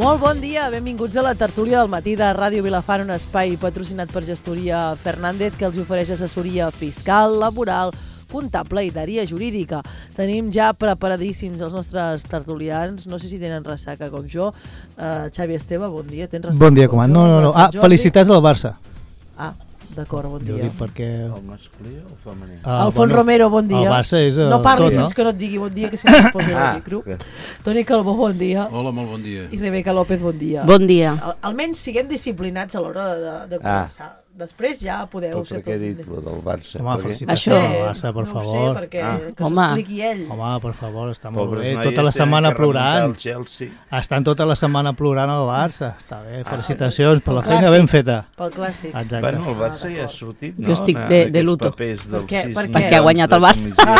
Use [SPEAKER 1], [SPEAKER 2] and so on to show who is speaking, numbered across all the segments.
[SPEAKER 1] Molt bon dia, benvinguts a la tertúlia del matí de Ràdio Vilafant, un espai patrocinat per Gestoria Fernández que els ofereix assessoria fiscal, laboral, comptable i d'àrea jurídica. Tenim ja preparadíssims els nostres tertulians, no sé si tenen ressaca com jo. Xavi Esteve, bon dia, tens ressaca?
[SPEAKER 2] Bon dia, comand. No. Felicitats al Barça.
[SPEAKER 1] D'acord, bon dia.
[SPEAKER 2] Jo dic perquè...
[SPEAKER 3] El masculí o el femení?
[SPEAKER 1] Alfons Romero, bon dia.
[SPEAKER 2] El Barça és
[SPEAKER 1] no parlis
[SPEAKER 2] tot,
[SPEAKER 1] fins que no et digui bon dia, que si no et posi el micro. Toni Calbó, bon dia.
[SPEAKER 4] Hola, molt bon dia.
[SPEAKER 1] I Rebeca López, bon dia.
[SPEAKER 5] Bon dia.
[SPEAKER 1] Almenys siguem disciplinats a l'hora de començar. Després ja podeu ser...
[SPEAKER 3] Però per què he dit el del Barça?
[SPEAKER 2] Home, felicitacions al Barça, per favor.
[SPEAKER 1] No ho sé, perquè que s'expliqui ell.
[SPEAKER 2] Home, per favor, està molt bé. Tota la setmana plorant. Estan tota la setmana plorant al Barça. Està bé, felicitacions per la feina ben feta.
[SPEAKER 1] Pel clàssic.
[SPEAKER 2] Exacte.
[SPEAKER 3] Bueno, el Barça ja ha sortit, no?
[SPEAKER 5] Jo estic de luto.
[SPEAKER 1] Per què?
[SPEAKER 5] Perquè ha guanyat el Barça.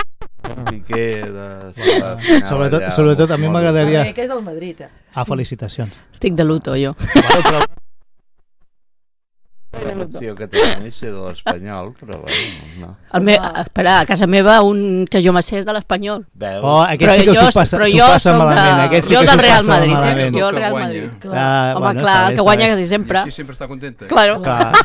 [SPEAKER 2] Sobretot a mi m'agradaria...
[SPEAKER 1] Que és del Madrid,
[SPEAKER 2] felicitacions.
[SPEAKER 5] Estic de luto, jo.
[SPEAKER 3] L'opció que tenen és ser de l'Espanyol, però bueno, no.
[SPEAKER 5] Espera, a casa meva un que jo m'assés de l'Espanyol.
[SPEAKER 2] Aquest sí que s'ho passa malament.
[SPEAKER 5] Jo del Real Madrid. Jo del Real Madrid. Home, clar, que guanya quasi sempre.
[SPEAKER 4] I així sempre està contenta.
[SPEAKER 5] Claro.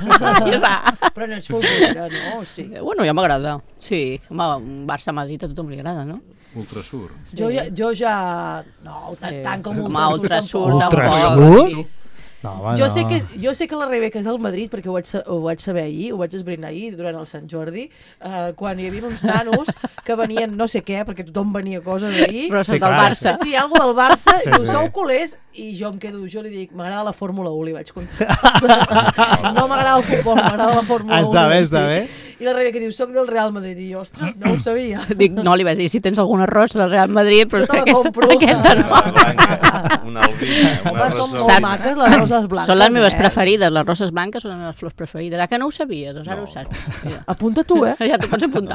[SPEAKER 1] Però no ets futbolera, no? Sí.
[SPEAKER 5] Bueno, ja m'agrada. Sí, home, un Barça-Madrid a tothom li agrada, no?
[SPEAKER 4] Ultrasur.
[SPEAKER 1] Jo ja... No, tant com
[SPEAKER 5] Ultrasur.
[SPEAKER 2] Ultrasur? No,
[SPEAKER 1] jo sé que la Rebeca és del Madrid perquè ho vaig saber ahir, ho vaig esbrinar ahir durant el Sant Jordi, quan hi havia uns nanos que venien no sé què, perquè tothom venia coses ahir.
[SPEAKER 5] Però són del Barça.
[SPEAKER 1] Sí, algo del Barça, i diu, sou culers? I jo li dic, m'agrada la Fórmula 1, li vaig contestar. No m'agrada el futbol, m'agrada la Fórmula 1.
[SPEAKER 2] Està bé.
[SPEAKER 1] I la Rebeca diu, soc del Real Madrid. I jo, ostres, no ho sabia.
[SPEAKER 5] Dic, no, li vaig dir, si tens algun arròs del Real Madrid, però aquesta no.
[SPEAKER 3] Una albina, una
[SPEAKER 1] rosa. Són molt maques, les roses blanques.
[SPEAKER 5] Són les meves preferides, les roses blanques són les flors preferides. Que no ho sabies, doncs ara ho saps.
[SPEAKER 1] Apunta tu,
[SPEAKER 5] Ja t'ho pots apuntar.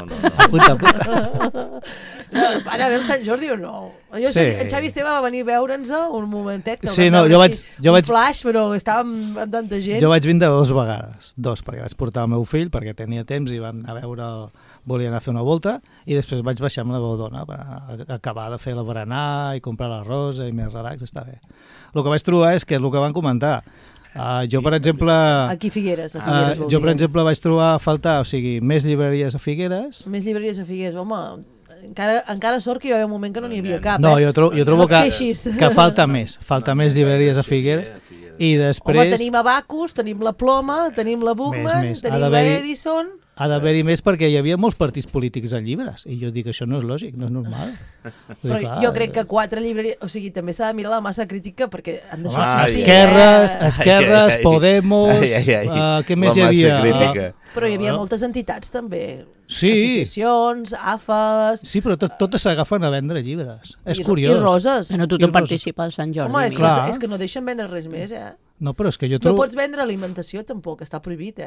[SPEAKER 2] Apunta.
[SPEAKER 1] Ara ve el Sant Jordi o no? Jo sé que en Xavi Esteve va venir a veure'ns un momentet.
[SPEAKER 2] Sí, no, jo vaig...
[SPEAKER 1] Un flash, però estàvem amb tanta gent.
[SPEAKER 2] Jo vaig vindre 2 vegades, perquè vaig portar el meu fill, perquè tenia temps i van a veure, volien anar a fer una volta, i després vaig baixar amb la meva dona per acabar de fer el berenar i comprar la rosa i més relax, està bé. El que vaig trobar és que és el que van comentar. Jo, per exemple...
[SPEAKER 1] Aquí Figueres,
[SPEAKER 2] jo, per exemple, vaig trobar a faltar, més llibreries a Figueres.
[SPEAKER 1] Més llibreries a Figueres, home... Encara sort que hi va haver un moment que no n'hi havia cap.
[SPEAKER 2] No, jo trobo que falta més llibreries a Figueres. I després...
[SPEAKER 1] Home, tenim Abacus, tenim la Ploma, tenim la Bookman, tenim l'Edison...
[SPEAKER 2] Ha d'haver-hi més perquè hi havia molts partits polítics en llibres, i jo dic, això no és lògic, no és normal.
[SPEAKER 1] Però jo crec que 4 llibreries... O sigui, també s'ha de mirar la massa crítica perquè han de
[SPEAKER 2] sortir... Esquerres, Podemos... Què més hi havia?
[SPEAKER 1] Però hi havia moltes entitats també.
[SPEAKER 2] Sí.
[SPEAKER 1] Associacions, AFAs...
[SPEAKER 2] Sí, però totes s'agafen a vendre llibres. És curiós.
[SPEAKER 1] I roses.
[SPEAKER 5] No tothom participa al Sant Jordi.
[SPEAKER 1] Home, és que no deixen vendre res més,
[SPEAKER 2] No, però és que jo trobo...
[SPEAKER 1] No pots vendre alimentació tampoc, està prohibit,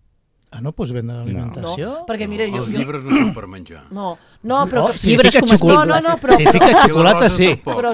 [SPEAKER 2] no pots vendre alimentació?
[SPEAKER 1] No, perquè mira...
[SPEAKER 4] Els llibres no són per menjar.
[SPEAKER 1] No, però...
[SPEAKER 2] Si fica xocolata, si fica xocolata, sí.
[SPEAKER 1] Però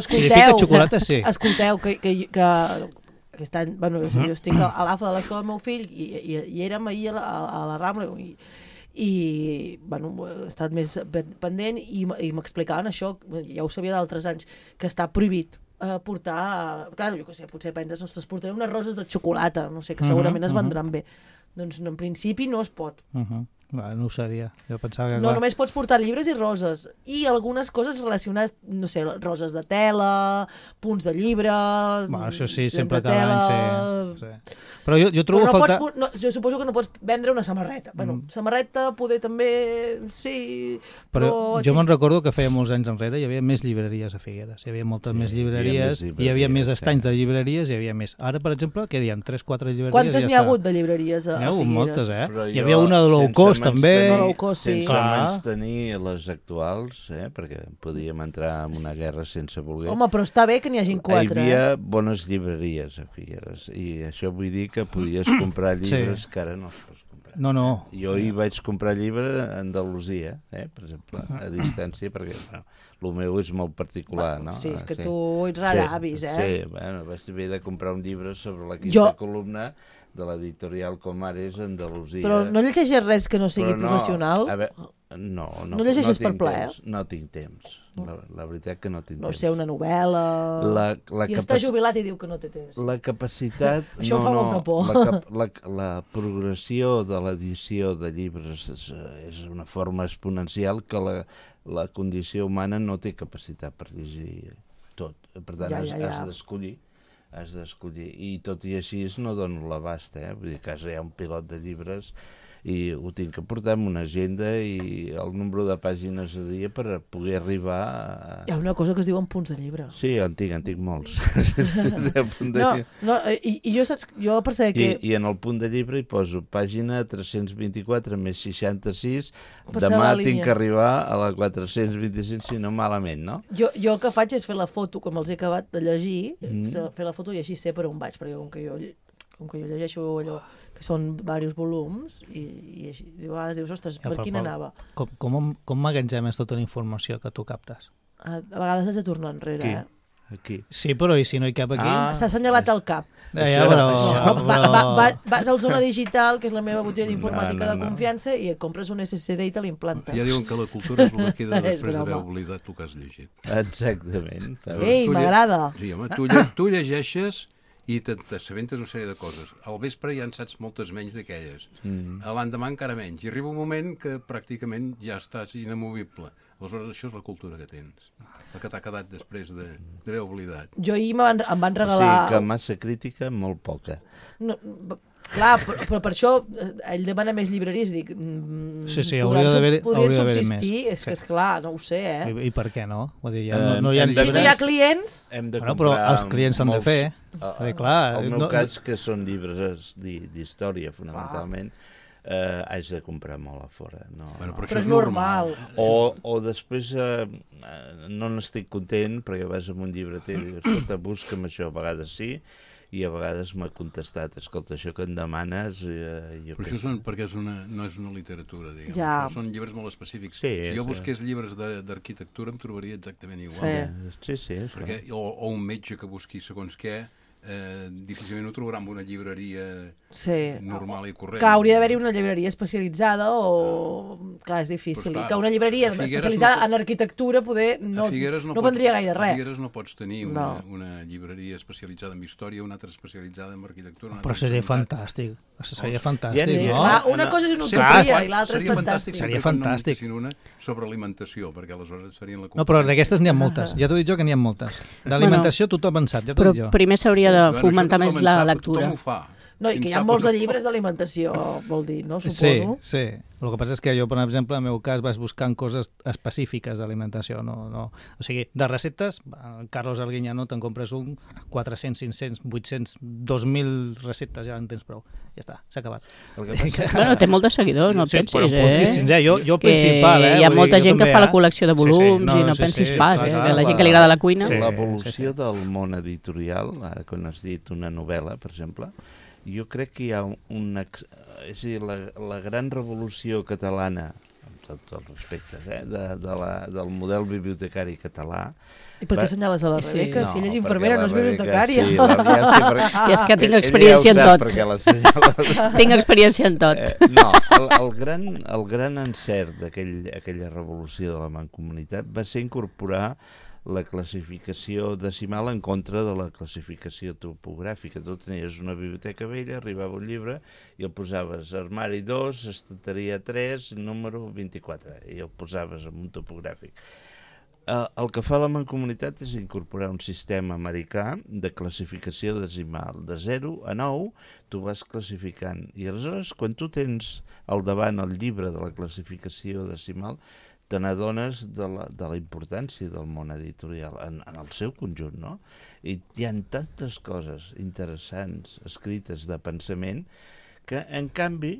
[SPEAKER 1] escolteu, que aquest any, bueno, jo estic a l'AFA de l'escola del meu fill i érem ahir a la Rambla i bueno, he estat més pendent i m'explicaven això, ja ho sabia d'altres anys, que està prohibit portar, clar, jo què sé, potser penses, ostres, portaré unes roses de xocolata, no sé, que segurament es vendran bé. Doncs en principi no es pot.
[SPEAKER 2] No ho sabia. Jo pensava que...
[SPEAKER 1] No, només pots portar llibres i roses. I algunes coses relacionades, no sé, roses de tela, punts de llibre...
[SPEAKER 2] Bueno, això sí, sempre cada any, sí. Però jo trobo falta...
[SPEAKER 1] Jo suposo que no pots vendre una samarreta. Bueno, samarreta poder també, sí...
[SPEAKER 2] Però jo me'n recordo que feia molts anys enrere hi havia més llibreries a Figueres. Hi havia moltes més llibreries, hi havia més estanys de llibreries, hi havia més. Ara, per exemple, què diuen? 3-4 llibreries.
[SPEAKER 1] Quantes n'hi ha hagut de llibreries a Figueres?
[SPEAKER 2] N'hi ha hagut moltes, Hi havia una de low cost, també.
[SPEAKER 3] Sense menys les actuals, perquè podíem entrar en una guerra sense voler.
[SPEAKER 1] Home, però està bé que n'hi hagin 4.
[SPEAKER 3] Hi havia bones llibreries a Figueres i això vull dir que podies comprar llibres que ara no els pots comprar.
[SPEAKER 2] No.
[SPEAKER 3] Jo hi vaig comprar llibre a Andalusia, per exemple, a distància, perquè el meu és molt particular, no?
[SPEAKER 1] Sí, és que tu ets raravis,
[SPEAKER 3] Sí, bueno, vaig haver de comprar un llibre sobre la quinta columna de l'editorial Comares, Andalusia.
[SPEAKER 1] Però no llegeixes res que no sigui professional?
[SPEAKER 3] A veure, No
[SPEAKER 1] llegeixes per plaer?
[SPEAKER 3] No tinc temps. La veritat que no tinc temps.
[SPEAKER 1] No sé, una novel·la... I està jubilat i diu que no té temps.
[SPEAKER 3] La capacitat...
[SPEAKER 1] Això fa molta por.
[SPEAKER 3] La progressió de l'edició de llibres és una forma exponencial que la condició humana no té capacitat per llegir tot. Per tant, has d'escollir. I tot i així no dono l'abast, Vull dir, a casa hi ha un pilot de llibres i ho tinc que portar amb una agenda i el nombre de pàgines a dia per poder arribar a...
[SPEAKER 1] Hi ha una cosa que es diuen punts de llibre.
[SPEAKER 3] Sí, en tinc molts.
[SPEAKER 1] Jo per saber que...
[SPEAKER 3] I en el punt de llibre hi poso pàgina 324 més 66, demà tinc que arribar a la 425, si no malament, no?
[SPEAKER 1] Jo el que faig és fer la foto, com els he acabat de llegir, fer la foto i així sé per on vaig, perquè com que jo llegeixo allò que són diversos volums i així, a vegades dius, ostres, per quina anava?
[SPEAKER 2] Com magatzemes tota la informació que tu captes?
[SPEAKER 1] A vegades has de tornar enrere,
[SPEAKER 3] Aquí.
[SPEAKER 2] Sí, però i si no hi cap aquí?
[SPEAKER 1] S'ha assenyalat al cap. Vas al Zona Digital, que és la meva botiga d'informàtica de confiança, i et compres un SSD i te l'implantes.
[SPEAKER 4] Ja diuen que la cultura és el que queda després d'haver oblidat el que has llegit.
[SPEAKER 3] Exactament.
[SPEAKER 1] Ei, m'agrada.
[SPEAKER 4] Sí, home, tu llegeixes i t'assabentes una sèrie de coses. Al vespre ja en saps moltes menys d'aquelles. L'endemà encara menys. I arriba un moment que pràcticament ja estàs inamovible. Aleshores, això és la cultura que tens. La que t'ha quedat després d'haver oblidat.
[SPEAKER 1] Jo ahir em van regalar...
[SPEAKER 3] O sigui, que massa crítica, molt poca.
[SPEAKER 1] No, clar, però per això ell demana més llibreries. Dic,
[SPEAKER 2] sí, hauria d'haver-hi
[SPEAKER 1] subsistir,
[SPEAKER 2] més.
[SPEAKER 1] És que, esclar, no ho sé,
[SPEAKER 2] I per què no? Vull dir, no hi ha
[SPEAKER 1] si no hi ha clients...
[SPEAKER 2] Però els clients s'han de fer.
[SPEAKER 3] El meu cas, que són llibres d'història, fonamentalment, haig de comprar molt a fora.
[SPEAKER 1] Però és normal.
[SPEAKER 3] O després no n'estic content perquè vas amb un llibreter i dius, escolta, busca'm això, a vegades sí, i a vegades m'ha contestat, escolta, això que em demanes...
[SPEAKER 4] Però això perquè no és una literatura, diguem.
[SPEAKER 1] Ja.
[SPEAKER 4] Són llibres molt específics.
[SPEAKER 3] Sí,
[SPEAKER 4] si jo busqués llibres d'arquitectura em trobaria exactament igual.
[SPEAKER 3] Sí.
[SPEAKER 4] O un metge que busqui segons què, difícilment ho trobarà en una llibreria normal i corrent.
[SPEAKER 1] Que hauria d'haver-hi una llibreria especialitzada o... Clar, és difícil. Clar, que una llibreria especialitzada en arquitectura poder no vendria gaire res.
[SPEAKER 4] A Figueres no pots tenir una llibreria especialitzada en història, una altra especialitzada en arquitectura...
[SPEAKER 2] Però seria fantàstic. Seria fantàstic, no?
[SPEAKER 1] Clar, una cosa és una utopia i l'altra és fantàstic.
[SPEAKER 2] Seria fantàstic.
[SPEAKER 4] Una sobre alimentació, perquè aleshores serien la...
[SPEAKER 2] No, però d'aquestes n'hi ha moltes. Ja t'ho dic jo que n'hi ha moltes. D'alimentació tothom en sap, ja t'ho dic jo.
[SPEAKER 5] Però primer s'hauria de fomentar més la lectura.
[SPEAKER 4] Tothom ho fa.
[SPEAKER 1] No, i que hi ha molts de llibres d'alimentació, vol dir, no? Suposo.
[SPEAKER 2] Sí. El que passa és que jo, per exemple, en el meu cas, vaig buscant coses específiques d'alimentació. O sigui, de receptes, Carlos Arguiñano te'n compres un, 400, 500, 800, 2.000 receptes, ja en tens prou. Ja està, s'ha acabat.
[SPEAKER 5] Bueno, té molts de seguidors, no pensis,
[SPEAKER 2] però moltíssims, jo el principal,
[SPEAKER 5] Hi ha molta gent que fa la col·lecció de volums i no pensis pas, que la gent que li agrada la cuina...
[SPEAKER 3] L'evolució del món editorial, ara quan has dit una novel·la, per exemple, jo crec que hi ha és a dir, la gran revolució catalana, amb tots els respectes, del model bibliotecari català.
[SPEAKER 1] I per què assenyales a la Rebeca? Si ella és infermera, no és bibliotecària.
[SPEAKER 5] I és que tinc experiència en tot. Tinc experiència en tot.
[SPEAKER 3] No, el gran encert d'aquella revolució de la mancomunitat va ser incorporar la classificació decimal en contra de la classificació topogràfica. Tu tenies una biblioteca vella, arribava un llibre i el posaves armari 2, estanteria 3, número 24, i el posaves en un topogràfic. El que fa la Mancomunitat és incorporar un sistema americà de classificació decimal. De 0 a 9 tu vas classificant. I aleshores, quan tu tens al davant el llibre de la classificació decimal, te n'adones de la importància del món editorial en el seu conjunt, no? I hi ha tantes coses interessants escrites de pensament que, en canvi,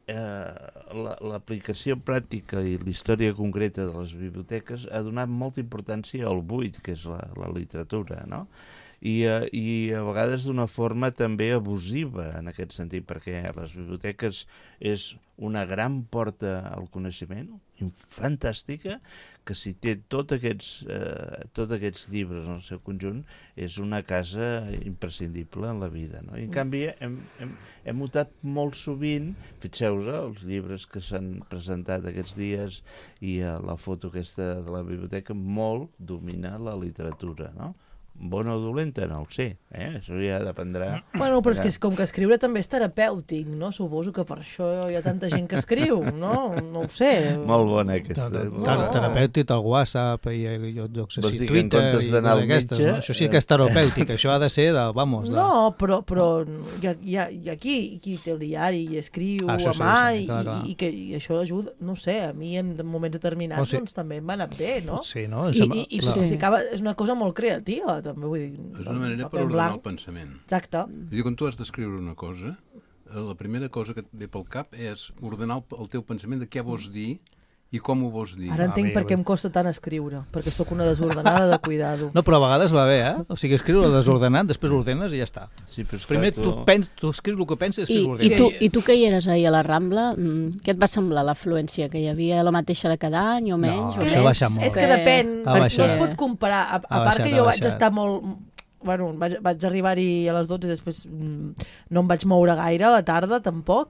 [SPEAKER 3] l'aplicació pràctica i la història concreta de les biblioteques ha donat molta importància al buit, que és la literatura, no? i a vegades d'una forma també abusiva en aquest sentit, perquè les biblioteques és una gran porta al coneixement, fantàstica, que si té tots aquests llibres en el seu conjunt, és una casa imprescindible en la vida, no? I en canvi hem notat molt sovint, fixeu-vos, els llibres que s'han presentat aquests dies i la foto aquesta de la biblioteca, molt domina la literatura, no? Bona o dolenta, no ho sé, això ja dependrà.
[SPEAKER 1] Bueno, però és que com que escriure també és terapèutic, no? Suposo que per això hi ha tanta gent que escriu, no? No ho sé.
[SPEAKER 3] Molt bona aquesta.
[SPEAKER 2] Terapèutic, el WhatsApp i jo sé si
[SPEAKER 3] Twitter
[SPEAKER 2] i aquestes, no? Això sí que és terapèutic, això ha de ser de, vamos...
[SPEAKER 1] No, però hi ha qui té el diari i escriu a mà i això ajuda, no sé, a mi en moments determinats doncs també m'ha anat bé, no?
[SPEAKER 2] Sí, no?
[SPEAKER 1] I és una cosa molt creativa, també, vull dir...
[SPEAKER 4] És una manera per ordenar el pensament.
[SPEAKER 1] Exacte.
[SPEAKER 4] Vull dir, quan tu has d'escriure una cosa, la primera cosa que et ve pel cap és ordenar el teu pensament de què vols dir i com ho vols dir.
[SPEAKER 1] Ara entenc per què em costa tant escriure, perquè sóc una desordenada de cuidado.
[SPEAKER 2] No, però a vegades va bé, O sigui, escriure desordenat, després ordenes i ja està.
[SPEAKER 3] Sí,
[SPEAKER 2] primer tu escrius el que penses i després ordenes.
[SPEAKER 5] I tu que hi eres ahir a la Rambla, què et va semblar l'afluència? Que hi havia la mateixa de cada any o menys?
[SPEAKER 2] No, això ha baixat molt.
[SPEAKER 1] És que depèn, no es pot comparar. A part que jo vaig estar molt... Bueno, vaig arribar-hi a les 12 i després no em vaig moure gaire a la tarda, tampoc.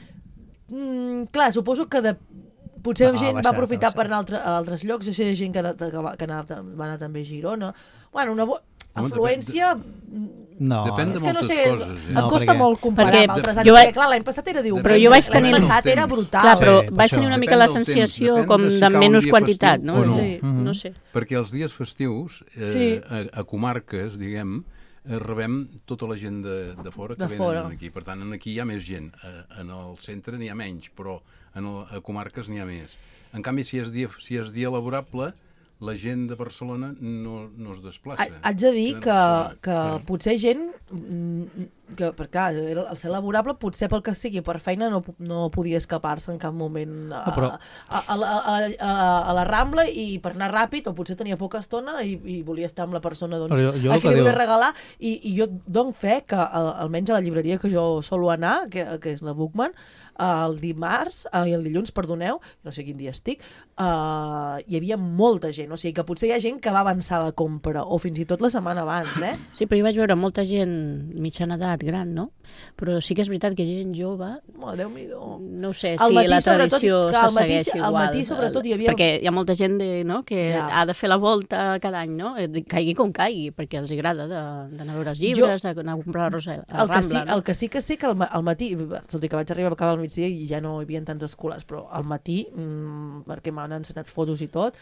[SPEAKER 1] Clar, suposo que potser gent va aprofitar per anar a altres llocs, jo sé gent que va anar també a Girona. Bueno, una afluència...
[SPEAKER 2] No,
[SPEAKER 4] depèn de moltes coses.
[SPEAKER 1] Em costa molt comparar amb altres anys, perquè clar, l'any passat era diumenge,
[SPEAKER 5] però jo vaig tenir...
[SPEAKER 1] l'any passat era brutal.
[SPEAKER 5] Clar, però vaig tenir una mica la sensació com de menys quantitat, no?
[SPEAKER 1] No
[SPEAKER 5] sé.
[SPEAKER 4] Perquè els dies festius, a comarques, diguem, rebem tota la gent de fora que venen aquí. Per tant, aquí hi ha més gent. En el centre n'hi ha menys, però a comarques n'hi ha més. En canvi, si és dia laborable, la gent de Barcelona no es desplaça.
[SPEAKER 1] Haig de dir que potser gent que, perquè el ser laborable potser pel que sigui per feina no podia escapar-se en cap moment a la Rambla i per anar ràpid, o potser tenia poca estona i volia estar amb la persona a qui li volia regalar, i jo dono fe que almenys a la llibreria que jo solo anar, que és la Bookman, el dilluns, perdoneu, no sé quin dia estic, hi havia molta gent, o sigui que potser hi ha gent que va avançar la compra, o fins i tot la setmana abans,
[SPEAKER 5] Sí, però jo vaig veure molta gent mitjana edat gran, no? Però sí que és veritat que gent jove...
[SPEAKER 1] Déu-n'hi-do.
[SPEAKER 5] No sé si la tradició se segueix igual.
[SPEAKER 1] Al matí, sobretot, hi havia...
[SPEAKER 5] Perquè hi ha molta gent que ha de fer la volta cada any, no? Caigui com caigui, perquè els agrada d'anar a veure els llibres, d'anar a comprar la rosa a la Rambla.
[SPEAKER 1] El que sí que sé que al matí, tot i que vaig arribar a acabar al migdia i ja no hi havia tants escolars, però al matí, perquè m'han ensenyat fotos i tot,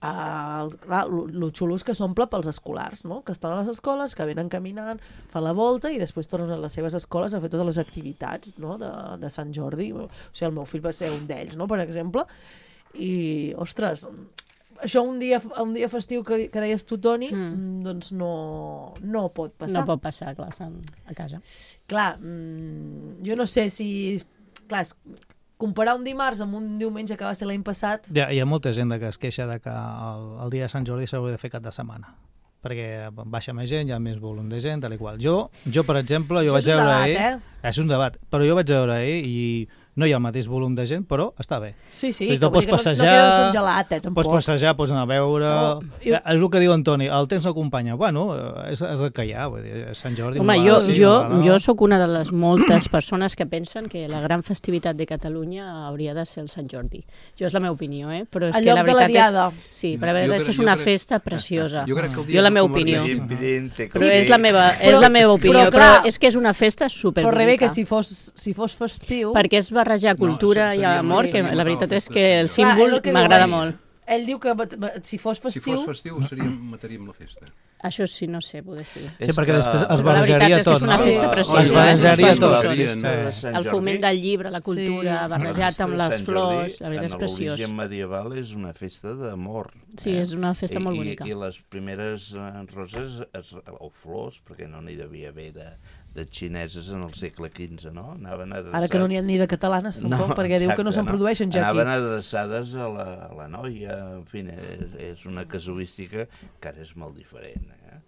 [SPEAKER 1] el xulo és que s'omple pels escolars, no? Que estan a les escoles, que venen caminant, fan la volta i després tornen a les seves escoles a fer totes les activitats, no? de Sant Jordi. O sigui, el meu fill va ser un d'ells, no? Per exemple. I, ostres, això un dia festiu que deies tu, Toni, doncs no pot passar.
[SPEAKER 5] No pot passar, clar, a casa.
[SPEAKER 1] Clar, jo no sé si... Clar, comparar un dimarts amb un diumenge que va ser l'any passat...
[SPEAKER 2] Hi ha molta gent que es queixa de que el dia de Sant Jordi s'hauria de fer cap de setmana, perquè baixa més gent, hi ha més volum de gent, tal i qual. Jo per exemple, vaig veure ahir... És un debat, però jo vaig veure ahir i no hi ha el mateix volum de gent, però està bé.
[SPEAKER 1] Sí,
[SPEAKER 2] pots passejar,
[SPEAKER 1] no quedes engelat, tampoc.
[SPEAKER 2] Pots passejar, pots anar a veure... És el que diu Antoni, el temps n'acompanya. Bueno, és el que hi ha, vull dir, Sant Jordi...
[SPEAKER 5] Home, jo sóc una de les moltes persones que pensen que la gran festivitat de Catalunya hauria de ser el Sant Jordi. Jo és la meva opinió, però és que la veritat és... Sí, però la veritat és que és una festa preciosa. Jo la meva opinió. Però és la meva opinió, però és que és una festa superbonica.
[SPEAKER 1] Però Rebeca, si fos festiu...
[SPEAKER 5] Perquè és barrejar cultura i amor, que la veritat és que el símbol m'agrada molt.
[SPEAKER 1] Ell diu que si fos festiu...
[SPEAKER 4] mataríem la festa.
[SPEAKER 5] Això sí, no sé, poder ser.
[SPEAKER 2] Sí, perquè després es barrejaria tot.
[SPEAKER 5] La veritat és que és una festa preciosa.
[SPEAKER 2] Es barrejaria tot.
[SPEAKER 5] El foment del llibre, la cultura, barrejat amb les flors, la veritat és preciós.
[SPEAKER 3] En l'origen medieval és una festa d'amor.
[SPEAKER 5] Sí, és una festa molt bonica.
[SPEAKER 3] I les primeres roses, o flors, perquè no n'hi devia haver de xineses en el segle XV, no?
[SPEAKER 1] Ara que no n'hi ha ni de catalanes, tampoc, perquè diu que no se'n produeixen ja aquí.
[SPEAKER 3] Anaven adreçades a la noia, en fi, és una casuística que ara és molt diferent.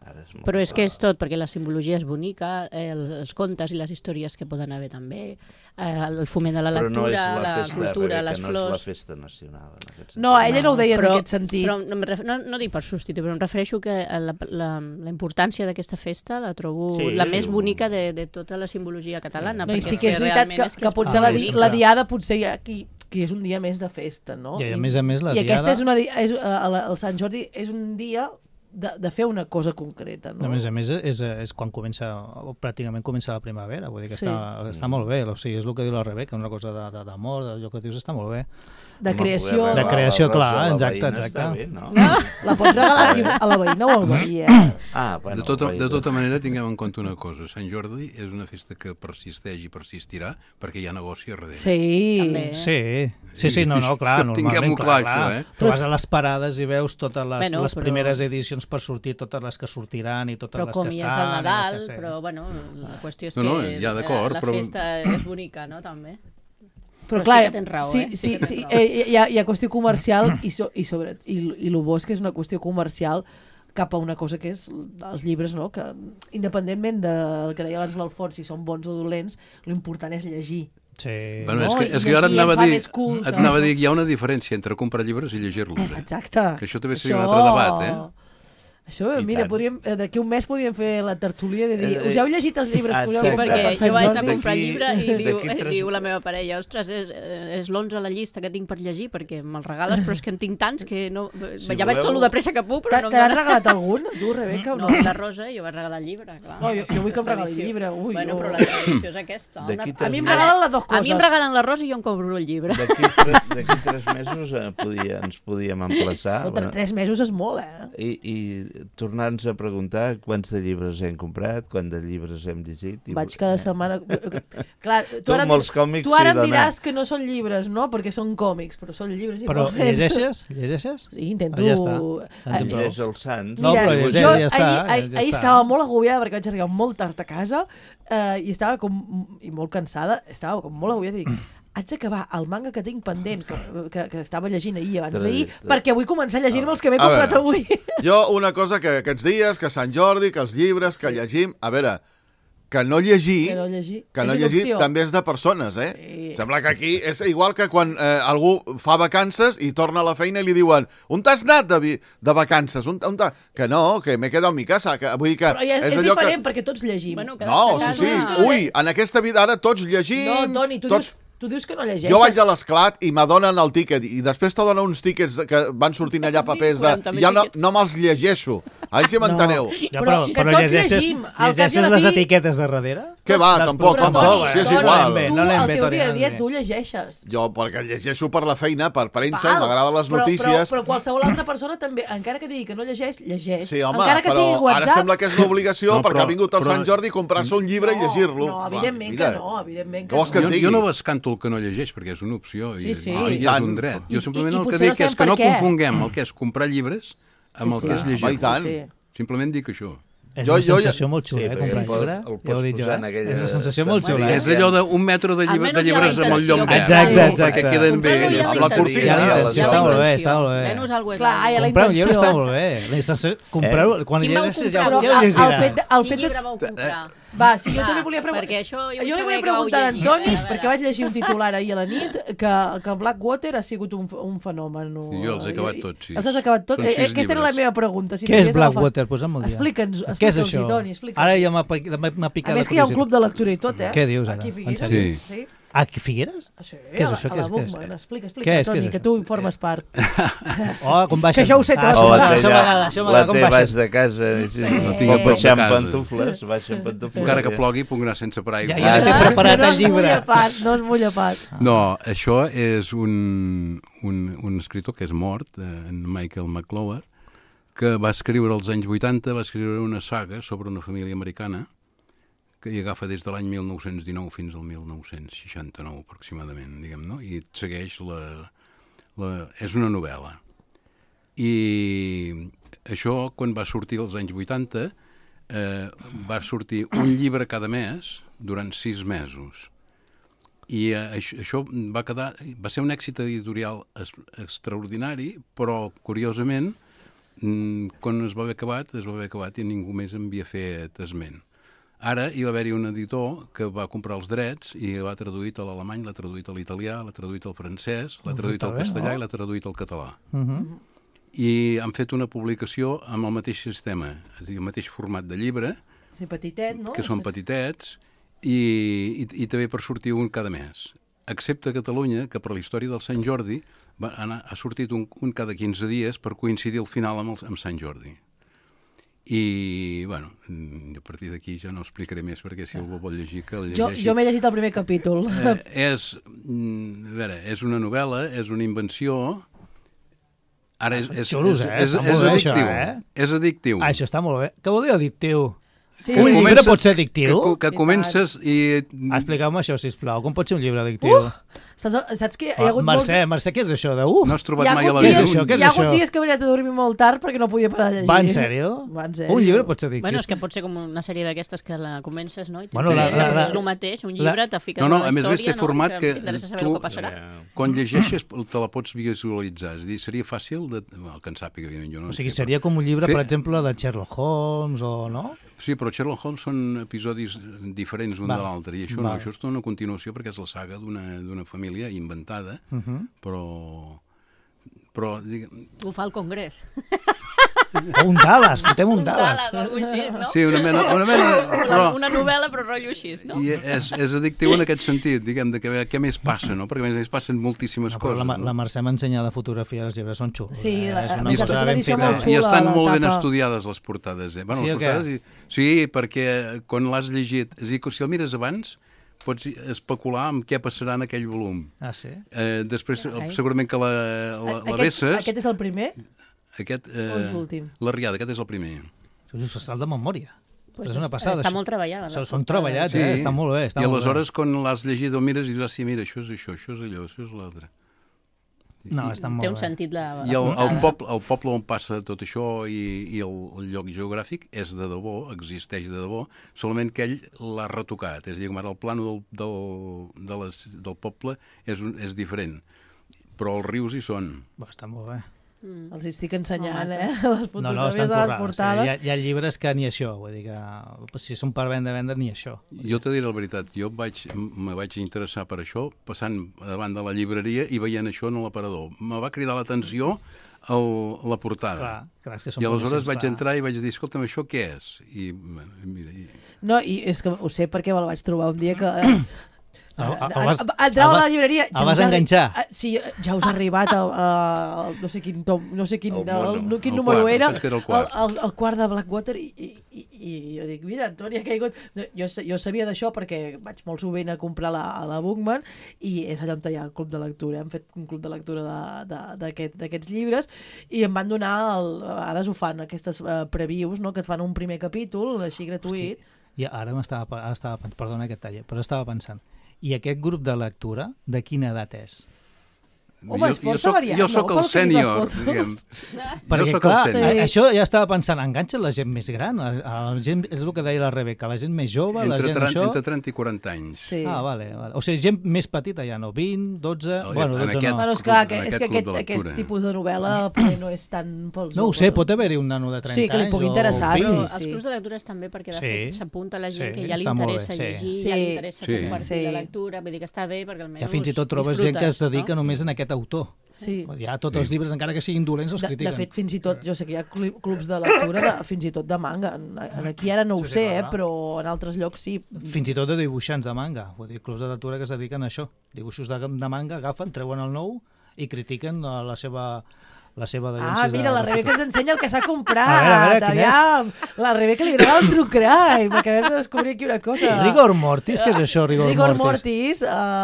[SPEAKER 5] Però és que és tot, perquè la simbologia és bonica, els contes i les històries que poden haver també, el foment de la lectura, la cultura, les flors...
[SPEAKER 3] No és la festa nacional, en aquest sentit.
[SPEAKER 1] No, ella no ho deia en aquest sentit.
[SPEAKER 5] Però no dic per substituir, però em refereixo que la importància d'aquesta festa la trobo la més bonica de tota la simbologia catalana.
[SPEAKER 1] No, i sí que és veritat que potser la diada potser aquí que és un dia més de festa, no?
[SPEAKER 2] I a més la diada...
[SPEAKER 1] I aquesta el Sant Jordi és un dia de fer una cosa concreta, no?
[SPEAKER 2] A més és quan comença, o pràcticament comença la primavera, vull dir que està molt bé, o sigui, és el que diu la Rebeca, una cosa d'amor, d'allò que dius està molt bé.
[SPEAKER 1] De creació.
[SPEAKER 2] De creació, clar, exacte.
[SPEAKER 3] Bé, no?
[SPEAKER 1] La pots regalar a la veïna o al veí,
[SPEAKER 3] Bueno,
[SPEAKER 4] de tota manera, tinguem en compte una cosa. Sant Jordi és una festa que persisteix i persistirà perquè hi ha negoci a darrere.
[SPEAKER 2] Sí, no, clar, normalment.
[SPEAKER 4] Tinguem-ho clar, això,
[SPEAKER 2] Tu vas a les parades i veus totes les primeres edicions per sortir, totes les que sortiran i totes les que estan.
[SPEAKER 5] Però com ja és el Nadal, però bueno, la qüestió és que la festa és bonica, no, també.
[SPEAKER 1] Però clar, sí que tens raó, hi ha qüestió comercial i el bo és que és una qüestió comercial cap a una cosa que és els llibres, no? Que independentment del que deia abans l'Alfons, si són bons o dolents, l'important és llegir.
[SPEAKER 2] Sí.
[SPEAKER 4] Bueno, és que ara et anava a dir que hi ha una diferència entre comprar llibres i llegir-los.
[SPEAKER 1] Exacte.
[SPEAKER 4] Que això també seria un altre debat,
[SPEAKER 1] Això, mira, d'aquí un mes podríem fer la tertúlia de dir, us heu llegit els llibres que us heu comprat per Sant Jordi?
[SPEAKER 5] Jo vaig a comprar llibre i diu la meva parella, ostres, és l'11 a la llista que tinc per llegir, perquè me'l regales, però és que en tinc tants que no... Ja vaig tot el de pressa que puc, però no...
[SPEAKER 1] T'han regalat algun, tu, Rebeca, o no?
[SPEAKER 5] No, la Rosa, jo vaig regalar el llibre, clar.
[SPEAKER 1] No, jo vull que em regali el llibre.
[SPEAKER 5] Bueno, però la tradició és aquesta.
[SPEAKER 1] A mi em regalen les dues coses.
[SPEAKER 5] A mi em regalen la Rosa i jo em compro el llibre.
[SPEAKER 3] D'aquí 3 mesos ens podíem emplaçar.
[SPEAKER 1] 3 mesos és molt,
[SPEAKER 3] I tornar-nos a preguntar quants de llibres hem comprat, quants de llibres hem llegit.
[SPEAKER 1] Vaig cada setmana... Clar, tu ara em diràs que no són llibres, no? Perquè són còmics, però són llibres.
[SPEAKER 2] Però llegeixes? Sí,
[SPEAKER 1] intento...
[SPEAKER 2] Ja està.
[SPEAKER 3] Llegeix els Sants.
[SPEAKER 1] Mira, jo ahir estava molt agobiada perquè vaig arribar molt tard a casa i estava i molt cansada, estava com molt agobiada i dic, haig d'acabar el manga que tinc pendent, que estava llegint ahir abans d'ahir, perquè vull començar a llegir-me els que m'he comprat avui.
[SPEAKER 6] Jo, una cosa que aquests dies, que Sant Jordi, que els llibres, que llegim... A veure, que no llegir també és de persones, Sembla que aquí és igual que quan algú fa vacances i torna a la feina i li diuen on t'has anat de vacances? Que no, que m'he quedat en mi casa. Vull dir que
[SPEAKER 1] però és diferent, perquè tots llegim.
[SPEAKER 6] No, sí. Ui, en aquesta vida ara tots llegim...
[SPEAKER 1] No, Toni, tu dius que no llegeixes.
[SPEAKER 6] Jo vaig a l'Esclat i m'adonen el tíquet i després te donen uns tíquets que van sortint allà papers de... Ja no me'ls llegeixo. Ai, si m'enteneu.
[SPEAKER 2] Però tots llegim. Llegeixes les etiquetes de darrere?
[SPEAKER 6] Què va, tampoc. Si és igual.
[SPEAKER 1] Tu, al teu dia a dia, tu llegeixes.
[SPEAKER 6] Jo, perquè llegeixo per la feina, per premsa, i m'agraden les notícies.
[SPEAKER 1] Però qualsevol altra persona també, encara que digui que no llegeix, llegeix.
[SPEAKER 6] Sí, home, però ara sembla que és una obligació perquè ha vingut el Sant Jordi a comprar-se un llibre i llegir-lo.
[SPEAKER 1] No, evidentment que no.
[SPEAKER 6] Jo
[SPEAKER 4] no m'escanto el que no llegeix, perquè és una opció i és un dret. Jo simplement el que dic és que no confonguem el que és comprar llibres amb el que és llegir. Simplement dic això.
[SPEAKER 2] És una sensació molt xula, comprar llibre. Ja ho he dit jo, És una sensació molt xula.
[SPEAKER 4] És allò d'un metre de llibres amb el llom verd.
[SPEAKER 2] Exacte.
[SPEAKER 4] Perquè queden bé.
[SPEAKER 6] Amb la cortina.
[SPEAKER 2] Està molt bé, està molt bé.
[SPEAKER 5] Menys algo és
[SPEAKER 2] comprar un llibre està molt bé. Compreu, quan llegeixes ja ho llegiràs.
[SPEAKER 5] Quin llibre vau comprar?
[SPEAKER 1] Va, si jo també volia preguntar...
[SPEAKER 5] Perquè això jo
[SPEAKER 1] li volia preguntar a Antoni, perquè vaig llegir un titular ahir a la nit, que Blackwater ha sigut un fenomen.
[SPEAKER 4] Sí, jo els he acabat tots, sí.
[SPEAKER 1] Els has acabat tots? Aquesta era la meva pregunta.
[SPEAKER 2] Què és Blackwater? Posa'm el dia.
[SPEAKER 1] Explica'ns, Toni, explica'ns.
[SPEAKER 2] Ara ja m'ha picat la curiositat.
[SPEAKER 1] A més que hi ha un club de lectura i tot,
[SPEAKER 2] Què dius ara?
[SPEAKER 1] Aquí a Figueres. Sí.
[SPEAKER 2] Aquí a Figueres?
[SPEAKER 1] Sí,
[SPEAKER 2] què és això?
[SPEAKER 1] A la Bookman. Explica, Toni, que tu en formes part.
[SPEAKER 2] Com baixes?
[SPEAKER 1] Que això ho sé tot.
[SPEAKER 3] La teva baix de casa. No tinc baixar amb pantufles.
[SPEAKER 4] Encara que plogui, puc anar sense paraigua.
[SPEAKER 2] Ja t'he preparat el llibre.
[SPEAKER 1] No es mulla pas.
[SPEAKER 4] No, això és un escriptor que és mort, en Michael McClower, que va escriure als anys 80, va escriure una saga sobre una família americana que hi agafa des de l'any 1919 fins al 1969 aproximadament, diguem, no? I segueix és una novel·la. I això, quan va sortir als anys 80, va sortir un llibre cada mes durant 6 mesos. I això va ser un èxit editorial extraordinari, però, curiosament, Quan es va haver acabat i ningú més en havia fet esment. Ara hi va haver-hi un editor que va comprar els drets i l'ha traduït a l'alemany, l'ha traduït a l'italià, l'ha traduït al francès, l'ha traduït al castellà i l'ha traduït al català. I han fet una publicació amb el mateix sistema, és a dir, el mateix format de llibre,
[SPEAKER 1] sí, petitet, no?
[SPEAKER 4] Que són petitets, i també per sortir un cada mes. Excepte a Catalunya, que per la història del Sant Jordi ha sortit un cada 15 dies per coincidir al final amb Sant Jordi. I, bueno, a partir d'aquí ja no explicaré més, perquè si algú vol llegir, que el llegeixi.
[SPEAKER 1] Jo m'he llegit el primer capítol.
[SPEAKER 4] És una novel·la, és una invenció. Ara és addictiu. És addictiu.
[SPEAKER 2] Això està molt bé. Què vol dir addictiu? Sí. Un llibre pot ser addictiu?
[SPEAKER 4] Que comences i...
[SPEAKER 2] Expliqueu-me això, sisplau. Com pot ser un llibre addictiu?
[SPEAKER 1] Saps que hi ha hagut
[SPEAKER 2] Mercè, què és això de
[SPEAKER 4] No has trobat mai a la vida?
[SPEAKER 1] Hi ha hagut dies que he anat a dormir molt tard perquè no podia parar de llegir.
[SPEAKER 2] Va, en sèrio? Un llibre pot ser addictiu?
[SPEAKER 5] Bueno, és que pot ser com una sèrie d'aquestes que la comences, no? I és el mateix, un llibre, te fiques en la història,
[SPEAKER 4] a més té format que
[SPEAKER 5] t'interessa saber el que passarà.
[SPEAKER 4] Quan llegeixes te la pots visualitzar, és a dir, seria fàcil que en sàpiga, jo no.
[SPEAKER 2] O sigui, seria com un llibre, per exemple, de Sherlock Holmes o no?
[SPEAKER 4] Sí, però Sherlock Holmes són episodis diferents un de l'altre, i això no, això és una continuació perquè és la saga d'una família inventada, però...
[SPEAKER 5] Ho fa el Congrés.
[SPEAKER 2] Un Dallas, fotem un Dallas.
[SPEAKER 5] No?
[SPEAKER 4] Sí, una mena
[SPEAKER 5] una novel·la, però rotllo així, no?
[SPEAKER 4] I és addictiu en aquest sentit, diguem, de què més passa, no? Perquè a més passen moltíssimes coses.
[SPEAKER 2] La Mercè m'ensenya la fotografia dels llibres, són xulos.
[SPEAKER 1] Sí,
[SPEAKER 4] i estan molt ben estudiades les portades. Bueno, les portades, sí, perquè quan l'has llegit, és a dir, si el mires abans, pots especular amb què passarà en aquell volum.
[SPEAKER 2] Ah, sí?
[SPEAKER 4] Després, segurament que la vesses...
[SPEAKER 1] Aquest és el primer?
[SPEAKER 4] Aquest,
[SPEAKER 1] o és l'últim?
[SPEAKER 4] L'Arriada, aquest és el primer.
[SPEAKER 2] Això està de memòria.
[SPEAKER 5] Pues és una passada. Està molt treballada.
[SPEAKER 2] Són treballats, està molt bé.
[SPEAKER 4] I aleshores, quan l'has llegit, el mires i dius, sí, mira, això és això és allò, això és l'altre.
[SPEAKER 2] No, està molt bé.
[SPEAKER 5] Té un sentit
[SPEAKER 4] I el poble on passa tot això i el lloc geogràfic és de debò, existeix de debò, solament que ell l'ha retocat. És a dir, com ara el plano del poble és diferent, però els rius hi són.
[SPEAKER 2] Està molt bé.
[SPEAKER 1] Els estic ensenyant, les fotografies de les portades.
[SPEAKER 2] Hi ha llibres que ni això, vull dir que si són per vendre, ni això.
[SPEAKER 4] Jo te diré la veritat, jo me vaig interessar per això, passant davant de la llibreria i veient això en l'aparador. Me va cridar l'atenció la portada.
[SPEAKER 2] Clar,
[SPEAKER 4] i aleshores vaig entrar i vaig dir, escolta'm, això què és?
[SPEAKER 1] No, i és que ho sé perquè me la vaig trobar un dia que... entrava a la llibreria,
[SPEAKER 2] el vas enganxar.
[SPEAKER 1] Sí, ja us ha arribat no sé quin tom, no sé quin número era, el quart de Blackwater, i jo dic, mira, Antoni ha caigut. Jo sabia d'això perquè vaig molt sovint a comprar a la Bookman, i és allà on hi ha el club de lectura. Hem fet un club de lectura d'aquests llibres, i em van donar, a vegades ho fan, aquestes previews, que et fan un primer capítol, així gratuït.
[SPEAKER 2] I ara perdona aquest taller, però estava pensant, i aquest grup de lectura, de quina edat és?
[SPEAKER 1] Home,
[SPEAKER 4] jo soc el sènior, diguem.
[SPEAKER 2] Perquè, clar, això ja estava pensant, enganxa la gent més gran, la gent, és el que deia la Rebeca, la gent més jove, la gent això...
[SPEAKER 4] Entre 30 i 40 anys.
[SPEAKER 1] Sí.
[SPEAKER 2] Vale. O sigui, gent més petita ja no, 20, 12... Bueno, 12 no.
[SPEAKER 1] Bueno, és clar, és que aquest tipus de novel·la no és tan pels...
[SPEAKER 2] No ho sé, pot haver-hi un nano de 30 anys.
[SPEAKER 1] Sí, que li pugui interessar,
[SPEAKER 5] sí. Els clubs de lectura estan bé perquè, de fet, s'apunta la gent que ja li interessa llegir, ja li interessa compartir la lectura, vull dir que està bé perquè almenys
[SPEAKER 2] ja fins i tot trobes gent que es dedica només en aquest autor.
[SPEAKER 1] Sí.
[SPEAKER 2] Ja tots els llibres, encara que siguin dolents, els critiquen.
[SPEAKER 1] De fet, fins i tot, jo sé que hi ha clubs de lectura fins i tot de manga. Aquí ara no ho sé, però en altres llocs sí.
[SPEAKER 2] Fins i tot de dibuixants de manga. Vull dir, clubs de lectura que es dediquen a això. Dibuixos de manga, agafen, treuen el nou i critiquen la seva
[SPEAKER 1] mira, la Rebeca ens ensenya el que s'ha comprat. Aviam, la Rebeca li agrada el true crime. Acabem de descobrir aquí una cosa.
[SPEAKER 2] Rigor Mortis, què és això,
[SPEAKER 1] Rigor Mortis?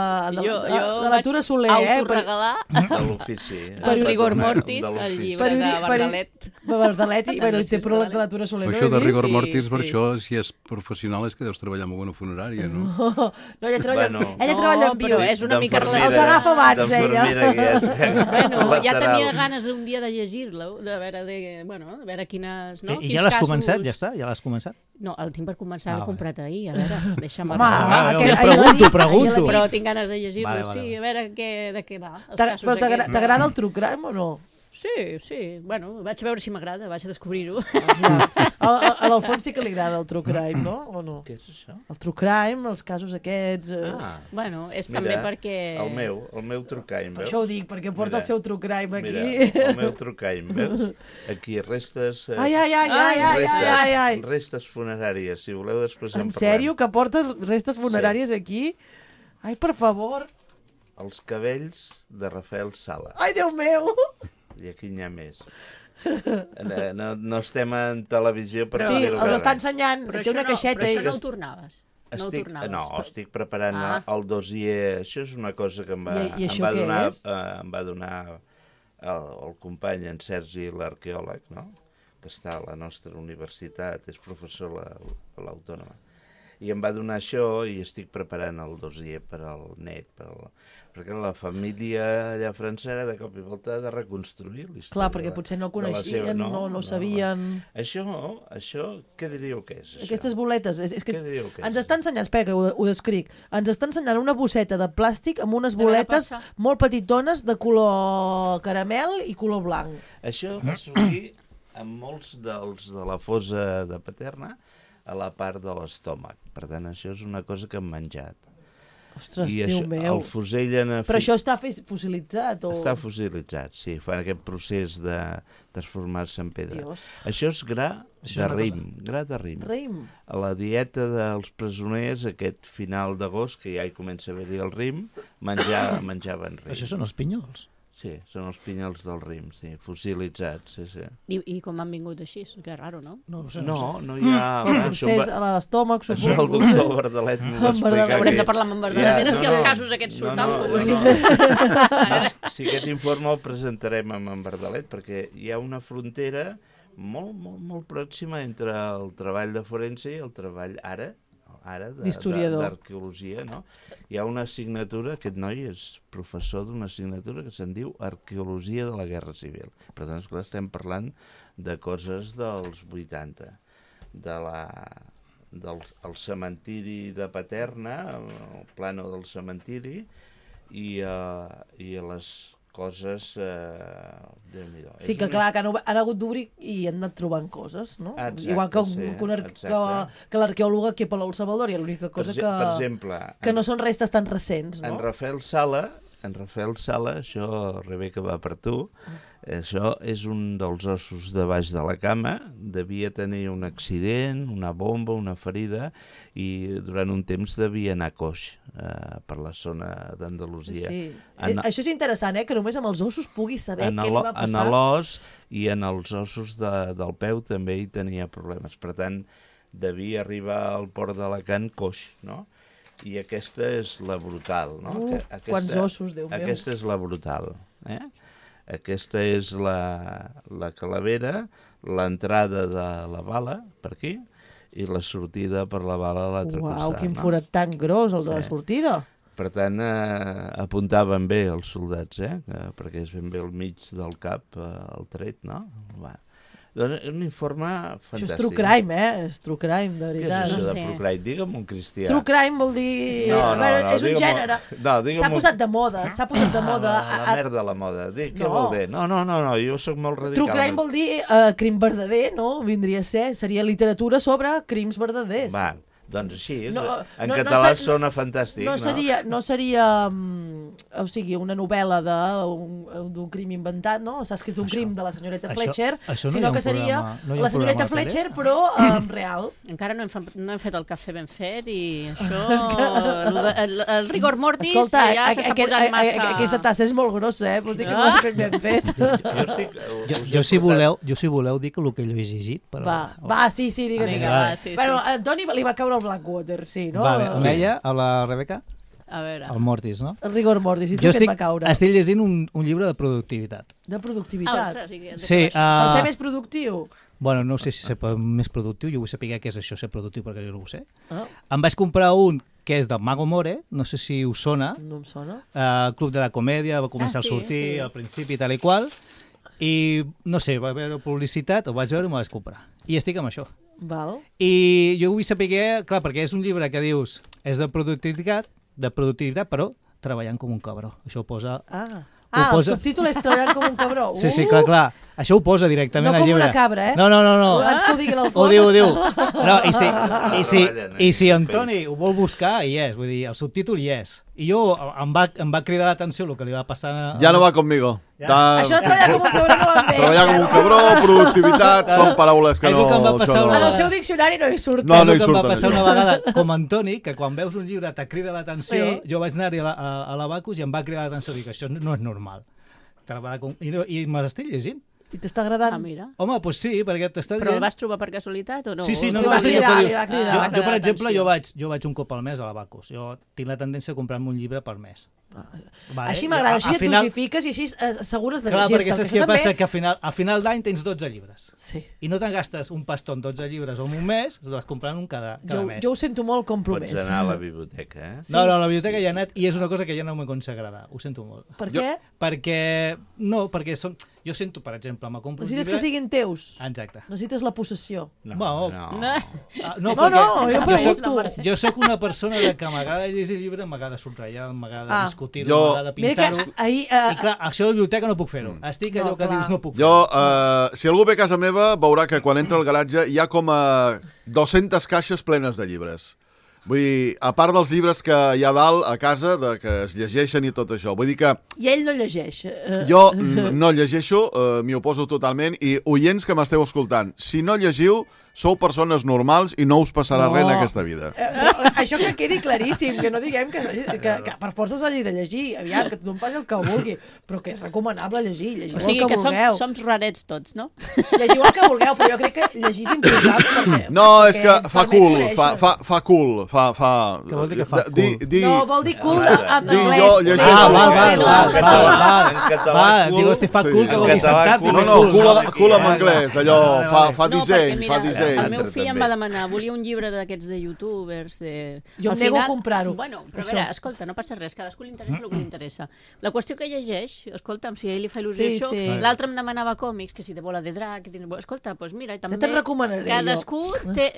[SPEAKER 1] De la Tura Soler.
[SPEAKER 5] Autoregalar
[SPEAKER 3] de l'ofici.
[SPEAKER 5] Per Rigor Mortis, el llibre de Bardalet.
[SPEAKER 1] Bardalet, i té pròleg de la Tura Soler.
[SPEAKER 4] Això de Rigor Mortis, per això, si és professional, és que deus treballar amb una funerària, no?
[SPEAKER 1] No, ella treballa amb bios.
[SPEAKER 5] És una mica
[SPEAKER 1] relacionat. Els agafa abans, ella.
[SPEAKER 5] Bueno, ja tenia ganes un dia de llegir-lo, de veure quines...
[SPEAKER 2] I ja l'has començat, ja està? Ja l'has començat?
[SPEAKER 5] No, el tinc per començar, l'he comprat ahir, a veure, deixa'm...
[SPEAKER 2] Pregunto.
[SPEAKER 5] Però tinc ganes de llegir-lo, sí, a veure de què va.
[SPEAKER 1] Però t'agrada el true crime o no?
[SPEAKER 5] Sí. Bueno, vaig a veure si m'agrada, vaig a descobrir-ho.
[SPEAKER 1] A l'Alfons sí que li agrada el true crime, no? O no?
[SPEAKER 3] Què és això?
[SPEAKER 1] El true crime, els casos aquests...
[SPEAKER 5] Bueno, és també perquè...
[SPEAKER 3] El meu true crime, veus?
[SPEAKER 1] Per això ho dic, perquè porta el seu true crime aquí.
[SPEAKER 3] Mira, el meu true crime, veus? Aquí, restes...
[SPEAKER 1] Ai.
[SPEAKER 3] Restes funeràries, si voleu després en parlem.
[SPEAKER 1] En sèrio, que portes restes funeràries aquí? Ai, per favor.
[SPEAKER 3] Els cabells de Rafael Sala.
[SPEAKER 1] Ai, Déu meu!
[SPEAKER 3] I aquí n'hi ha més. No estem en televisió per
[SPEAKER 1] sí, els està ensenyant.
[SPEAKER 5] Però
[SPEAKER 1] té una caixeta.
[SPEAKER 5] Però això no ho tornaves.
[SPEAKER 3] Estic preparant el dossier. Això és una cosa que em va donar el company en Sergi, l'arqueòleg, no? Que està a la nostra universitat, és professor a l'Autònoma. I em va donar això i estic preparant el dossier per al net, perquè la família allà francesa de cop i volta ha de reconstruir l'història.
[SPEAKER 1] Clar, perquè potser no coneixien, no sabien...
[SPEAKER 3] Això, què diríeu que és?
[SPEAKER 1] Aquestes boletes, és que
[SPEAKER 3] què diríeu que és?
[SPEAKER 1] Ens està ensenyant, espera que ho descric, ens està ensenyant una bosseta de plàstic amb unes boletes molt petitones de color caramel i color blanc.
[SPEAKER 3] Això va sortir amb molts dels de la fosa de Paterna a la part de l'estómac. Per tant, això és una cosa que hem menjat.
[SPEAKER 1] Ostres, Déu meu.
[SPEAKER 3] El fusell
[SPEAKER 1] Però això està fossilitzat?
[SPEAKER 3] Està fossilitzat, sí. Fan aquest procés de transformar-se en pedra. Dios. Això és gra de rim. A la dieta dels presoners, aquest final d'agost, que ja hi comença a haver-hi el rim, menjaven rim.
[SPEAKER 2] Això són els pinyols?
[SPEAKER 3] Sí, són els pinyols del rim, sí, fossilitzats, sí.
[SPEAKER 5] I com han vingut així? Que és raro, no?
[SPEAKER 3] No hi ha...
[SPEAKER 1] El procés a l'estómac,
[SPEAKER 3] suposo. Això el doctor Verdalet m'ho va explicar.
[SPEAKER 5] Haurem de parlar amb en Verdalet, és que els casos aquests surten.
[SPEAKER 3] Si aquest informe el presentarem amb en Verdalet, perquè hi ha una frontera molt pròxima entre el treball de forense i el treball ara d'arqueologia, no? Hi ha una assignatura, aquest noi és professor d'una assignatura que se'n diu Arqueologia de la Guerra Civil. Per tant, esclar, estem parlant de coses dels 80, del cementiri de Paterna, el plano del cementiri, i les coses...
[SPEAKER 1] Sí, que clar, que han hagut d'obrir i han anat trobant coses, no?
[SPEAKER 3] Exacte,
[SPEAKER 1] igual que l'arqueòloga que Palau Salvador, i l'única cosa
[SPEAKER 3] per exemple,
[SPEAKER 1] que no són restes tan recents, no?
[SPEAKER 3] En Rafael Sala, això, Rebeca, va per tu, això és un dels ossos de baix de la cama, devia tenir un accident, una bomba, una ferida, i durant un temps devia anar coix per la zona d'Andalusia.
[SPEAKER 1] Sí. Això és interessant, que només amb els ossos puguis saber què li va passar.
[SPEAKER 3] En l'os i en els ossos del peu també hi tenia problemes. Per tant, devia arribar al port d'Alacant coix, no? I aquesta és la brutal, no?
[SPEAKER 1] Quants ossos, Déu meu.
[SPEAKER 3] Aquesta és la brutal, Aquesta és la calavera, l'entrada de la bala, per aquí, i la sortida per la bala a l'altre costat.
[SPEAKER 1] Uau, quin forat tan gros, el de la sortida.
[SPEAKER 3] Per tant, apuntaven bé els soldats, perquè és ben bé al mig del cap el tret, no? Doncs un informe fantàstic.
[SPEAKER 1] Això és true crime, És true crime, de veritat.
[SPEAKER 3] Què és això de true crime? Digue'm un cristià.
[SPEAKER 1] True crime vol dir... és un gènere. S'ha posat de moda,
[SPEAKER 3] La merda de la moda. Què vol dir? No, jo soc molt radical.
[SPEAKER 1] True crime vol dir crim verdader, no? Vindria a ser. Seria literatura sobre crims verdaders.
[SPEAKER 3] Va, doncs així, en català sona fantàstic.
[SPEAKER 1] No seria, o sigui, una novel·la d'un crim inventat, no? S'ha escrit un crim de la senyoreta Fletcher, sinó que seria la senyoreta Fletcher, però real.
[SPEAKER 5] Encara no hem fet el cafè ben fet i això... El rigor mortis ja s'està posant massa...
[SPEAKER 1] Aquesta tassa és molt grossa, vols dir que no ho hem fet ben fet.
[SPEAKER 2] Jo si voleu dic el que jo he llegit.
[SPEAKER 1] Va, sí, digues. Bueno, Antoni li va caure el Blackwater, sí, no?
[SPEAKER 2] Vale, amb ella, a la Rebeca?
[SPEAKER 5] A veure.
[SPEAKER 2] El Mortis, no?
[SPEAKER 1] El rigor mortis, i tu què et va caure?
[SPEAKER 2] Estic llegint un llibre de productivitat.
[SPEAKER 1] De productivitat?
[SPEAKER 2] Sí.
[SPEAKER 1] Per ser més productiu?
[SPEAKER 2] Bueno, no sé si ser més productiu, jo vull saber què és això, ser productiu, perquè jo no ho sé. Em vaig comprar un que és del Mago More, no sé si us sona.
[SPEAKER 1] No em sona.
[SPEAKER 2] Club de la Comèdia, va començar a sortir al principi, tal i qual, i no sé, va haver publicitat, ho vaig veure i me vaig comprar. I estic amb això.
[SPEAKER 1] Val.
[SPEAKER 2] I jo vull saber, clar, perquè és un llibre que dius és de productivitat, però treballant com un cabró. Això ho posa
[SPEAKER 1] El subtítol és treballant com un cabró.
[SPEAKER 2] Sí, clar. Això ho posa directament al llibre.
[SPEAKER 1] No com una cabra, eh?
[SPEAKER 2] No.
[SPEAKER 1] Abans que ho diguin al fons.
[SPEAKER 2] Ho diu. No, i si Antoni ho vol buscar, hi és. Vull dir, el subtítol hi és. I jo em va cridar l'atenció el que li va passar...
[SPEAKER 6] Ja no va conmigo.
[SPEAKER 1] Això de treballar com un cabró no va bé.
[SPEAKER 6] Treballar com un cabró, productivitat, són paraules que no...
[SPEAKER 1] En el seu diccionari no hi surt.
[SPEAKER 6] No hi surt.
[SPEAKER 2] Em va passar una vegada com Antoni, que quan veus un llibre te crida l'atenció, jo vaig anar-hi a l'Abacus i em va cridar l'atenció. Dic, això no és normal. I me l'estic llegint.
[SPEAKER 1] I t'està agradant?
[SPEAKER 5] Mira.
[SPEAKER 2] Home, doncs sí, perquè t'està dient...
[SPEAKER 5] Però el vas trobar per casualitat o no?
[SPEAKER 2] Sí, no,
[SPEAKER 1] va cridar.
[SPEAKER 2] Jo, per exemple, jo vaig un cop al mes a l'Abacus. Jo tinc la tendència a comprar-me un llibre per mes.
[SPEAKER 1] Així m'agrada, així et dosifiques i així assegures de llegir-te.
[SPEAKER 2] Clar, perquè saps què passa? Que a final d'any tens 12 llibres.
[SPEAKER 1] Sí.
[SPEAKER 2] I no te'n gastes un pastó en 12 llibres o en un mes, tu vas comprant un cada mes.
[SPEAKER 1] Jo ho sento molt compromès.
[SPEAKER 3] Pots anar a la biblioteca, eh?
[SPEAKER 2] No, a la biblioteca ja he anat i és una cosa que ja no m'ho aconseguirà. Ho sento molt.
[SPEAKER 1] Per què?
[SPEAKER 2] Perquè jo sento, per exemple, me compro un llibre...
[SPEAKER 1] Necessites que siguin teus.
[SPEAKER 2] Exacte.
[SPEAKER 1] Necessites la possessió.
[SPEAKER 2] Jo soc una persona que m'agrada llegir llibre, m'agrada subratllar, m'agrada discutir-ho, m'agrada pintar-ho. I clar, això a la biblioteca no puc fer-ho. Estic allò que dius no puc fer-ho.
[SPEAKER 6] Si algú ve a casa meva veurà que quan entra al garatge hi ha com 200 caixes plenes de llibres. Vull dir, a part dels llibres que hi ha dalt a casa, que es llegeixen i tot això. Vull dir que...
[SPEAKER 1] I ell no llegeix.
[SPEAKER 6] Jo no llegeixo, m'hi oposo totalment, i oients que m'esteu escoltant, si no llegiu, sou persones normals i no us passarà res en aquesta vida.
[SPEAKER 1] Això que quedi claríssim, que no diguem que per força s'hagi de llegir, aviam, que tothom faci el que vulgui, però que és recomanable llegir el que vulgueu.
[SPEAKER 5] O sigui que som rarets tots, no?
[SPEAKER 1] Llegiu el que vulgueu, però jo crec que llegir és important.
[SPEAKER 6] No, és que fa cool, fa cool,
[SPEAKER 2] Què vol dir que fa cool?
[SPEAKER 1] No, vol dir cool en anglès.
[SPEAKER 2] Val, digo, fa cool, que vol dir sentat.
[SPEAKER 6] No, cool en anglès, allò, fa disseny, fa disseny.
[SPEAKER 5] El meu fill em va demanar, volia un llibre d'aquests de youtubers,
[SPEAKER 1] jo em nego a comprar-ho.
[SPEAKER 5] Bueno, però a veure, escolta, no passa res, cadascú li interessa el que li interessa. La qüestió que llegeix, escolta'm, si a ell li fa il·lusió això, l'altre em demanava còmics, que si té bola de drac, escolta, doncs mira, també...
[SPEAKER 1] Te'n recomanaré
[SPEAKER 5] cadascú té,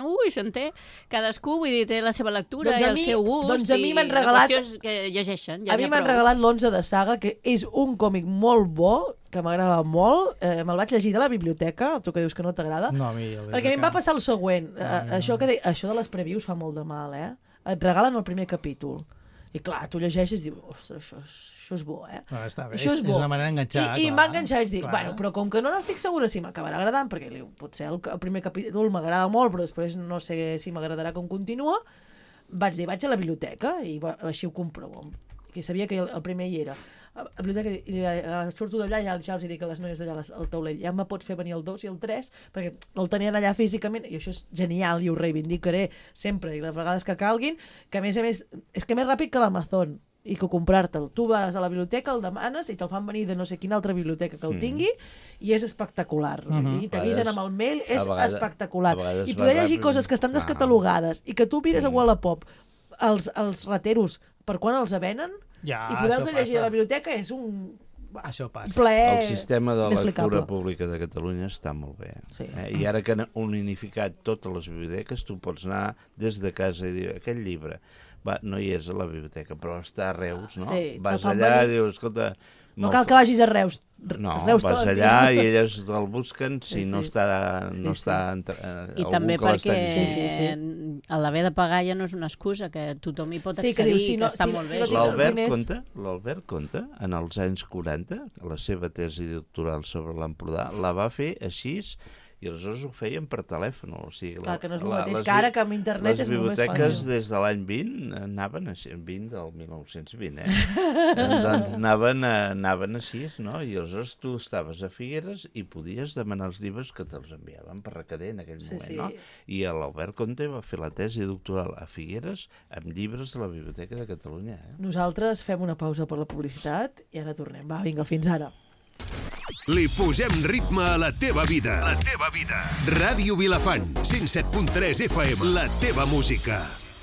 [SPEAKER 5] cadascú, vull dir, té la seva lectura i el seu gust,
[SPEAKER 1] doncs a mi m'han
[SPEAKER 5] regalat... La qüestió és que llegeixen,
[SPEAKER 1] a mi m'han regalat l'11 de Saga, que és un còmic molt bo, que m'agrada molt, me'l vaig llegir de la biblioteca, tu que dius que no t'agrada, perquè a mi em va passar el següent, això de les previews fa molt de mal, et regalen el primer capítol, i clar, tu llegeixes i dius, ostres, això és bo,
[SPEAKER 2] Està bé, és una manera d'enganxar.
[SPEAKER 1] I m'ha enganxat i dic, bueno, però com que no n'estic segura si m'acabarà agradant, perquè potser el primer capítol m'agrada molt, però després no sé si m'agradarà com continua, vaig dir, vaig a la biblioteca i així ho comprovo, que sabia que el primer hi era. A la biblioteca surto d'allà i ja els dic a les noies d'allà al taulell, ja me pots fer venir el 2 i el 3 perquè el tenien allà físicament i això és genial i ho reivindicaré sempre i les vegades que calguin, que a més és que més ràpid que l'Amazon i que comprar-te'l. Tu vas a la biblioteca, el demanes i te'l fan venir de no sé quina altra biblioteca que el tingui i és espectacular. I t'avisen amb el mail, és espectacular. I poder llegir coses que estan descatalogades i que tu mires a Wallapop els rateros per quan els venen i poder-los llegir a la biblioteca és un plaer.
[SPEAKER 3] El sistema de lectura pública de Catalunya està molt bé. I ara que han unificat totes les biblioteques, tu pots anar des de casa i dir, aquest llibre no hi és a la biblioteca, però està a Reus, no? Vas allà i dius, escolta...
[SPEAKER 1] No cal que vagis a Reus.
[SPEAKER 3] No, vas allà i elles el busquen si no està
[SPEAKER 5] i també perquè l'haver de pagar ja no és una excusa, que tothom hi pot accedir, que està molt bé.
[SPEAKER 3] L'Albert Conte, en els anys 40, la seva tesi doctoral sobre l'Empordà, la va fer així i aleshores ho feien per telèfon. O sigui,
[SPEAKER 1] clar, que no és el mateix que ara, que amb internet és molt més fàcil.
[SPEAKER 3] Les biblioteques des de l'any 20 anaven així, 20 del 1920, doncs anaven així, no? I aleshores tu estaves a Figueres i podies demanar els llibres que te'ls enviaven per recader en aquell moment, no? I l'Albert Conte va fer la tesi doctoral a Figueres amb llibres de la Biblioteca de Catalunya.
[SPEAKER 1] Nosaltres fem una pausa per la publicitat i ara tornem. Va, vinga, fins ara.
[SPEAKER 7] Li posem ritme a la teva vida. La teva vida. Ràdio Vilafant, 107.3 FM. La teva música.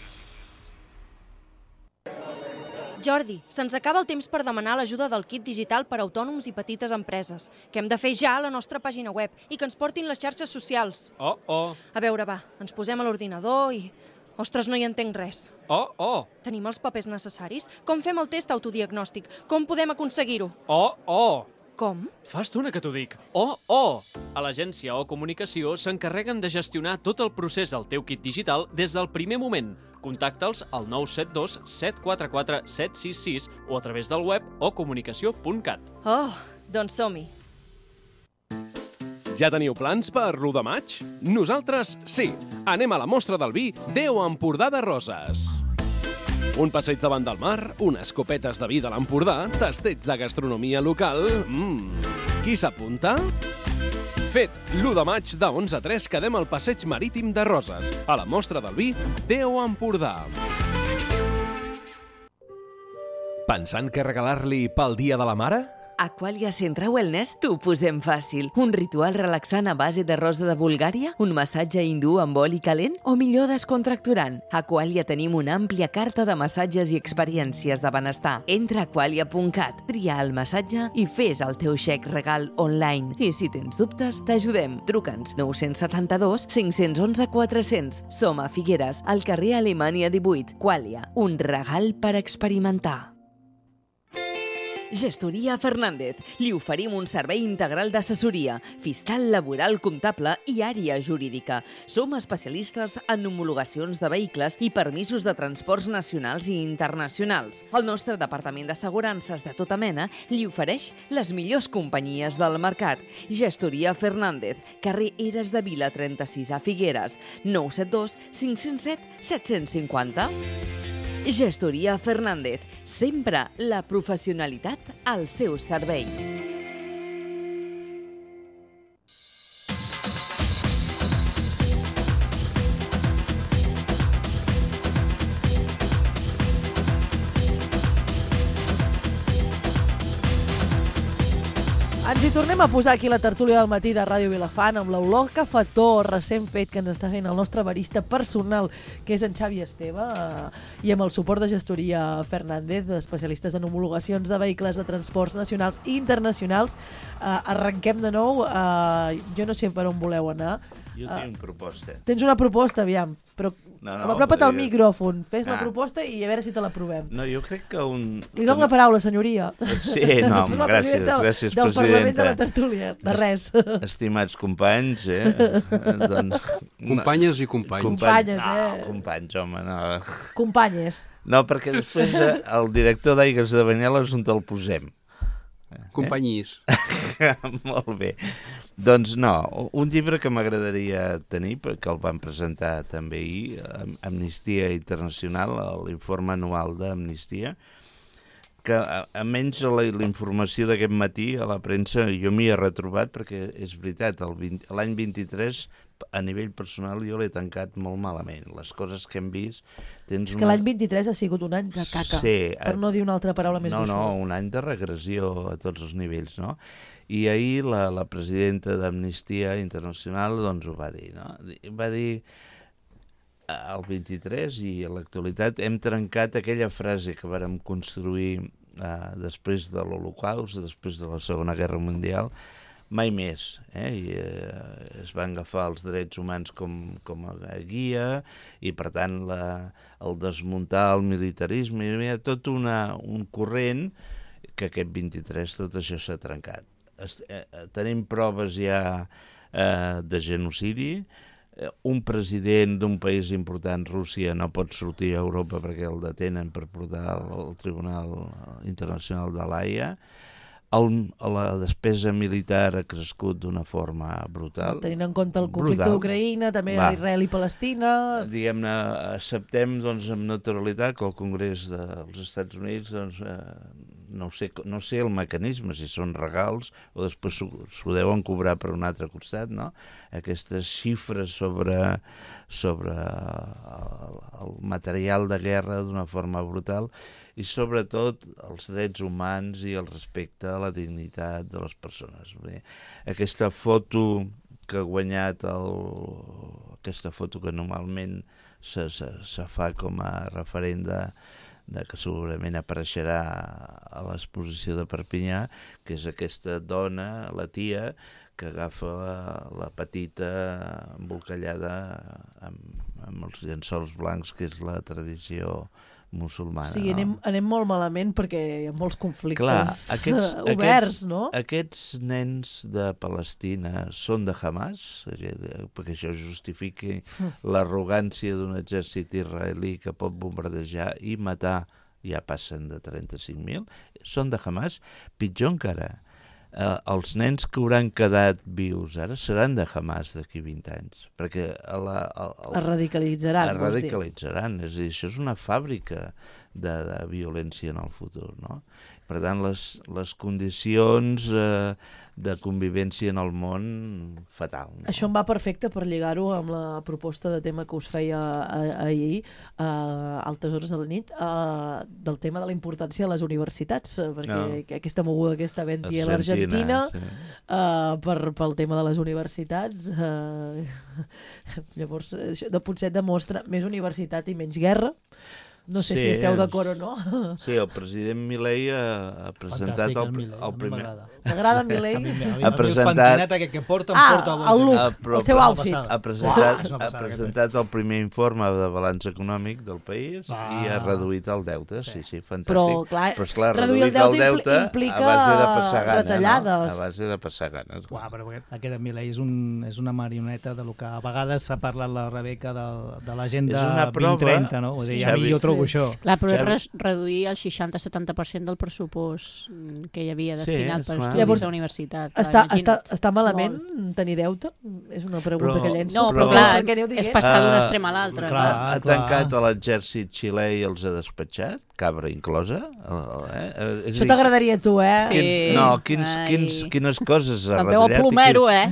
[SPEAKER 8] Jordi, se'ns acaba el temps per demanar l'ajuda del kit digital per a autònoms i petites empreses, que hem de fer ja a la nostra pàgina web i que ens portin les xarxes socials. A veure, va, ens posem a l'ordinador i... Ostres, no hi entenc res.
[SPEAKER 9] Oh!
[SPEAKER 8] Tenim els papers necessaris? Com fem el test autodiagnòstic? Com podem aconseguir-ho?
[SPEAKER 9] Oh!
[SPEAKER 8] Com?
[SPEAKER 9] Fa estona que t'ho dic. Oh! A l'agència O Comunicació s'encarreguen de gestionar tot el procés del teu kit digital des del primer moment. Contacta'ls al 972 744 766 o a través del web ocomunicació.cat.
[SPEAKER 8] Oh, doncs som-hi.
[SPEAKER 10] Ja teniu plans per l'1 de maig? Nosaltres sí. Anem a la mostra del vi 10 Empordà de Roses. Un passeig davant del mar, unes copetes de vi de l'Empordà, tasteig de gastronomia local... Qui s'apunta? Fet, l'1 de maig de 11 a 3 quedem al passeig marítim de Roses, a la mostra del vi 10 Empordà. Pensant què regalar-li pel Dia de la Mare?
[SPEAKER 11] Aqualia Centre Wellness t'ho posem fàcil. Un ritual relaxant a base de rosa de Bulgària? Un massatge hindú amb oli calent? O millor descontracturant? A Aqualia tenim una àmplia carta de massatges i experiències de benestar. Entra a aqualia.cat, tria el massatge i fes el teu xec regal online. I si tens dubtes, t'ajudem. Truca'ns 972 511 400. Som a Figueres, al carrer Alemanya 18. Aqualia, un regal per experimentar. Gestoria Fernández. Li oferim un servei integral d'assessoria, fiscal, laboral, comptable i àrea jurídica. Som especialistes en homologacions de vehicles i permisos de transports nacionals i internacionals. El nostre departament d'assegurances de tota mena li ofereix les millors companyies del mercat. Gestoria Fernández, carrer Eres de Vila 36 a Figueres, 972 507 750. Gestoria Fernández, sempre la professionalitat al seu servei.
[SPEAKER 1] Ens hi tornem a posar aquí la tertúlia del matí de Ràdio Vilafant amb l'olor cafetó recent fet que ens està fent el nostre barista personal, que és en Xavi Esteve, i amb el suport de Gestoria Fernández, especialistes en homologacions de vehicles de transports nacionals i internacionals. Arrenquem de nou. Jo no sé per on voleu anar.
[SPEAKER 3] Jo tinc proposta.
[SPEAKER 1] Tens una proposta, aviam. Però apropa't al micròfon, fes la proposta i a veure si te l'aprovem.
[SPEAKER 3] No, jo crec que
[SPEAKER 1] Li dono la paraula, senyoria.
[SPEAKER 3] Sí, no, gràcies, presidenta.
[SPEAKER 1] Del Parlament de la Tertúlia, de res.
[SPEAKER 3] Estimats companys, doncs...
[SPEAKER 4] Companyes i companys.
[SPEAKER 1] Companyes,
[SPEAKER 3] No, companys, home, no.
[SPEAKER 1] Companyes.
[SPEAKER 3] No, perquè després el director d'Aigues de Banyeles on te'l posem.
[SPEAKER 4] Companyis.
[SPEAKER 3] Molt bé. Doncs no, un llibre que m'agradaria tenir, que el van presentar també ahir, Amnistia Internacional, l'informe anual d'Amnistia, que almenys la informació d'aquest matí a la premsa jo m'hi he retrobat, perquè és veritat, l'any 23 a nivell personal jo l'he tancat molt malament. Les coses que hem vist...
[SPEAKER 1] És que l'any 23 ha sigut un any de caca, per no dir una altra paraula més gruixuda.
[SPEAKER 3] No, un any de regressió a tots els nivells, no? I ahir la presidenta d'Amnistia Internacional doncs ho va dir, no? Va dir el 23 i a l'actualitat hem trencat aquella frase que vàrem construir després de l'Holocaust, després de la Segona Guerra Mundial, mai més, i es van agafar els drets humans com a guia i per tant el desmuntar el militarisme, hi ha tot un corrent que aquest 23 tot això s'ha trencat. Tenim proves ja de genocidi. Un president d'un país important, Rússia, no pot sortir a Europa perquè el detenen per portar al Tribunal Internacional de l'Haia. La despesa militar ha crescut d'una forma brutal.
[SPEAKER 1] Tenint en compte el conflicte d'Ucraïna, també Israel i Palestina...
[SPEAKER 3] Diguem-ne, acceptem doncs, amb naturalitat que el Congrés dels Estats Units doncs, no sé el mecanisme, si són regals o després s'ho deuen cobrar per un altre costat, no? Aquestes xifres sobre el material de guerra d'una forma brutal i sobretot els drets humans i el respecte a la dignitat de les persones. Bé, aquesta foto que ha guanyat aquesta foto que normalment se fa com a referent que segurament apareixerà a l'exposició de Perpinyà, que és aquesta dona, la tia, que agafa la petita embolcallada amb els llençols blancs, que és la tradició musulmana.
[SPEAKER 1] Sí, anem molt malament perquè hi ha molts conflictes oberts, no?
[SPEAKER 3] Aquests nens de Palestina són de Hamas, perquè això justifiqui l'arrogància d'un exèrcit israelí que pot bombardejar i matar, ja passen de 35.000, són de Hamas. Pitjor encara, els nens que hauran quedat vius ara seran de Hamas d'aquí 20 anys, perquè
[SPEAKER 1] es radicalitzaran.
[SPEAKER 3] Es radicalitzaran, és a dir, això és una fàbrica de violència en el futur, no? Per tant, les condicions de convivència en el món, fatal. No?
[SPEAKER 1] Això em va perfecte per lligar-ho amb la proposta de tema que us feia ahir, a altes hores de la nit, del tema de la importància de les universitats, perquè aquesta moguda que està havent-hi a l'Argentina, pel tema de les universitats, llavors potser demostra més universitat i menys guerra. No sé si esteu d'acord o no.
[SPEAKER 3] Sí, el president Milei ha presentat el primer...
[SPEAKER 1] M'agrada Milei?
[SPEAKER 3] Ha presentat...
[SPEAKER 2] que porta el
[SPEAKER 1] look, el seu outfit.
[SPEAKER 3] Ha presentat el primer informe de balanç econòmic del país i ha reduït el deute. Sí, fantàstic.
[SPEAKER 1] Però esclar, reduir el deute implica retallades.
[SPEAKER 3] A base de passar ganes.
[SPEAKER 2] Però aquest Milei és una marioneta del que a vegades s'ha parlat la Rebeca de l'agenda 2030, no? Vull dir, a mi jo trobo això.
[SPEAKER 5] Clar, però és reduir el 60-70% del pressupost que hi havia destinat per estudis a la universitat.
[SPEAKER 1] Està malament tenir deute? És una pregunta que llenço.
[SPEAKER 5] No, però clar, és passar d'un extrem a l'altre.
[SPEAKER 3] Ha tancat l'exèrcit xilè i els ha despatxat, cabra inclosa.
[SPEAKER 1] Això t'agradaria a tu,
[SPEAKER 5] eh?
[SPEAKER 3] No, quines coses ha
[SPEAKER 5] retallat. Se'n veu el plomero, eh?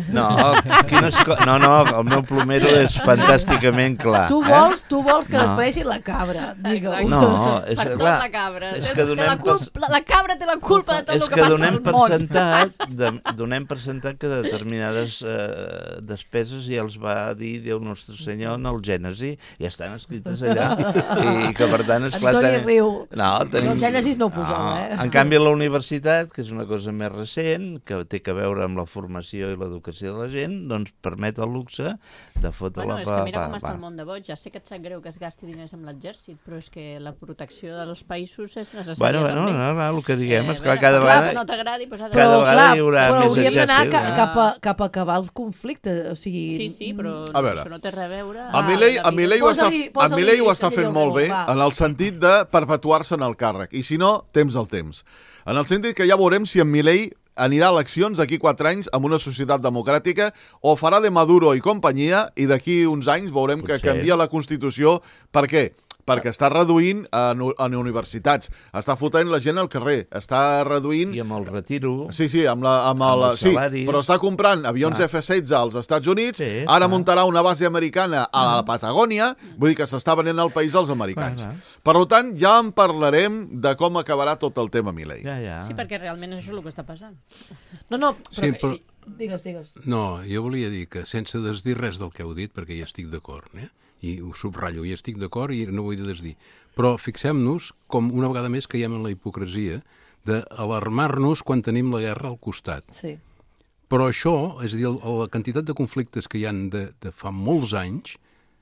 [SPEAKER 3] No, el meu plomero és fantàsticament clar.
[SPEAKER 1] Tu vols que despedeixin la cabra.
[SPEAKER 3] No, és clar.
[SPEAKER 5] La cabra.
[SPEAKER 3] És que
[SPEAKER 5] la cabra té la culpa de tot el que passa al món.
[SPEAKER 3] Donem per sentat que determinades despeses ja els va dir Déu Nostre Senyor en el Gènesi, ja estan escrites allà, i que per tant, esclar...
[SPEAKER 1] Antoni riu. El Gènesis no ho poseu,
[SPEAKER 3] En canvi, la universitat, que és una cosa més recent, que té a veure amb la formació i l'educació de la gent, doncs permet el luxe de fotre-la...
[SPEAKER 5] És que mira com està el món de boig. Ja sé que et sap greu que es gasti diners amb l'exèrcit, però és que la protecció dels països és necessària també.
[SPEAKER 3] El que diguem és que cada vegada...
[SPEAKER 5] no t'agradi,
[SPEAKER 3] hi haurà més exèrcit.
[SPEAKER 1] Però hauríem d'anar cap a acabar el conflicte, o sigui...
[SPEAKER 5] Sí, però això no té res a veure...
[SPEAKER 6] A Milei ho està fent molt bé, en el sentit de perpetuar-se en el càrrec, i si no, temps al temps. En el sentit que ja veurem si en Milei anirà a eleccions d'aquí 4 anys amb una societat democràtica o farà de Maduro i companyia i d'aquí uns anys veurem que canvia la Constitució. Per què? Perquè està reduint en universitats, està fotent la gent al carrer, està reduint...
[SPEAKER 3] I amb el retiro...
[SPEAKER 6] Sí, amb els salaris... Però està comprant avions F-16 als Estats Units, ara muntarà una base americana a la Patagònia, vull dir que s'està venent el país als americans. Per tant, ja en parlarem de com acabarà tot el tema Milei.
[SPEAKER 5] Sí, perquè realment és això el que està passant.
[SPEAKER 1] No, però... Digues.
[SPEAKER 4] No, jo volia dir que sense desdir res del que heu dit, perquè hi estic d'acord, i ho subratllo, hi estic d'acord i no vull desdir. Però fixem-nos com una vegada més caiem en la hipocresia d'alarmar-nos quan tenim la guerra al costat.
[SPEAKER 1] Sí.
[SPEAKER 4] Però això, és a dir, la quantitat de conflictes que hi ha de fa molts anys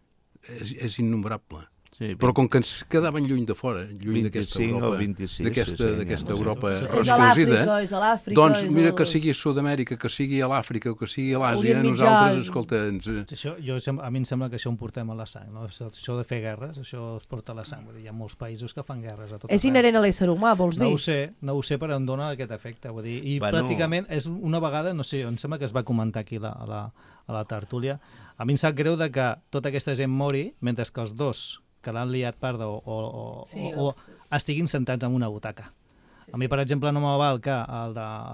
[SPEAKER 4] és innombrable. Sí, però com que ens quedaven lluny de fora, lluny d'aquesta Europa, d'aquesta Europa resclosida, doncs mira que sigui a Sud-amèrica, que sigui a l'Àfrica o que sigui a l'Àsia, nosaltres, escolta...
[SPEAKER 2] A mi em sembla que això ho portem a la sang, no? Això de fer guerres, això es porta a la sang. Hi ha molts països que fan guerres a tot arreu.
[SPEAKER 1] És inherent a l'ésser humà, vols dir?
[SPEAKER 2] No ho sé, però em dona aquest efecte. I pràcticament, és una vegada, no sé, em sembla que es va comentar aquí a la tertúlia, a mi em sap greu que tota aquesta gent mori, mentre que els dos que l'han liat parda o estiguin sentats en una butaca. A mi, per exemple, no me val que els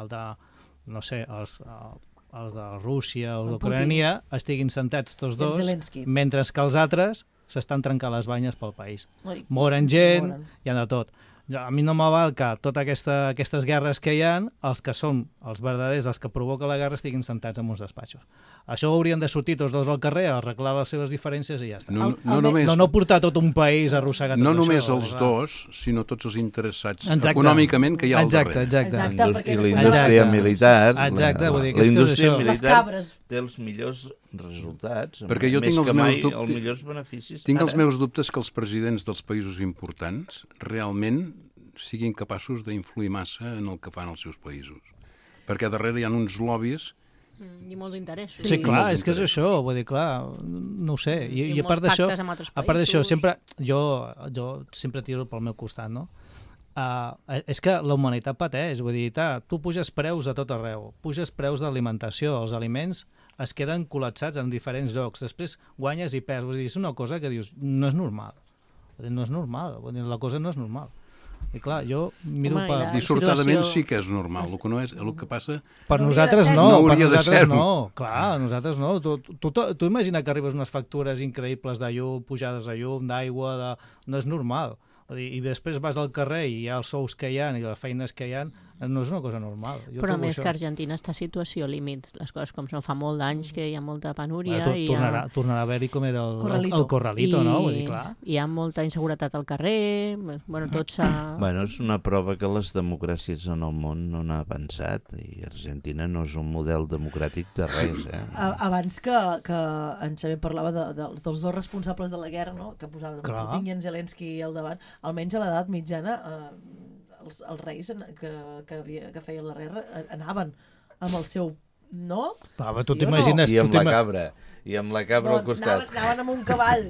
[SPEAKER 2] de Rússia o d'Ucrània estiguin sentats tots dos, mentre que els altres s'estan trencant les banyes pel país. Moren gent, hi ha de tot. A mi no m'aval que totes aquestes guerres que hi ha, els que són els verdaders, els que provoquen la guerra, estiguin sentats en uns despatxos. Això haurien de sortir tots dos al carrer, arreglar les seves diferències i ja està. No portar tot un país a arrossegar tot això.
[SPEAKER 4] No només els dos, sinó tots els interessats econòmicament que hi ha al darrere.
[SPEAKER 3] I la indústria militar.
[SPEAKER 2] Exacte, vull dir
[SPEAKER 3] que la indústria militar té els millors resultats,
[SPEAKER 4] perquè jo tinc
[SPEAKER 3] els millors beneficis.
[SPEAKER 4] Tinc els meus dubtes que els presidents dels països importants realment siguin capaços d'influir massa en el que fan els seus països. Perquè darrere hi ha uns lobbies
[SPEAKER 5] i molts interessos.
[SPEAKER 2] Sí, clar, és que és això, vull dir, clar, no ho sé. I a part d'això, sempre, jo sempre tiro pel meu costat, no? És que la humanitat pateix, vull dir, tu puges preus a tot arreu, puges preus d'alimentació, els aliments es queden col·lapsats en diferents llocs, després guanyes i perds, vull dir, és una cosa que dius, no és normal, no és normal, vull dir, la cosa no és normal. I clar, jo miro
[SPEAKER 4] dissortadament sí que és normal, el que passa...
[SPEAKER 2] Per nosaltres no, clar, nosaltres no. Tu imagina que arribes unes factures increïbles de llum, pujades de llum, d'aigua, no és normal. I després vas al carrer i hi ha els sous que hi ha i les feines que hi ha, no és una cosa normal.
[SPEAKER 5] Però a més que Argentina està a situació límit, les coses com són, fa molt d'anys que hi ha molta penúria.
[SPEAKER 2] Tornarà a haver-hi com era el Corralito, no? Vull dir, clar.
[SPEAKER 5] Hi ha molta inseguretat al carrer, tot s'ha...
[SPEAKER 3] És una prova que les democràcies en el món no han avançat i Argentina no és un model democràtic de res.
[SPEAKER 1] Abans que en Xavier parlava dels dos responsables de la guerra, no? Que posaven Putin i en Zelensky al davant, almenys a l'edat mitjana els reis que feien la guerra anaven amb el seu... No?
[SPEAKER 2] Tu t'imagines...
[SPEAKER 3] I amb la cabra al costat.
[SPEAKER 1] Anaven amb un cavall.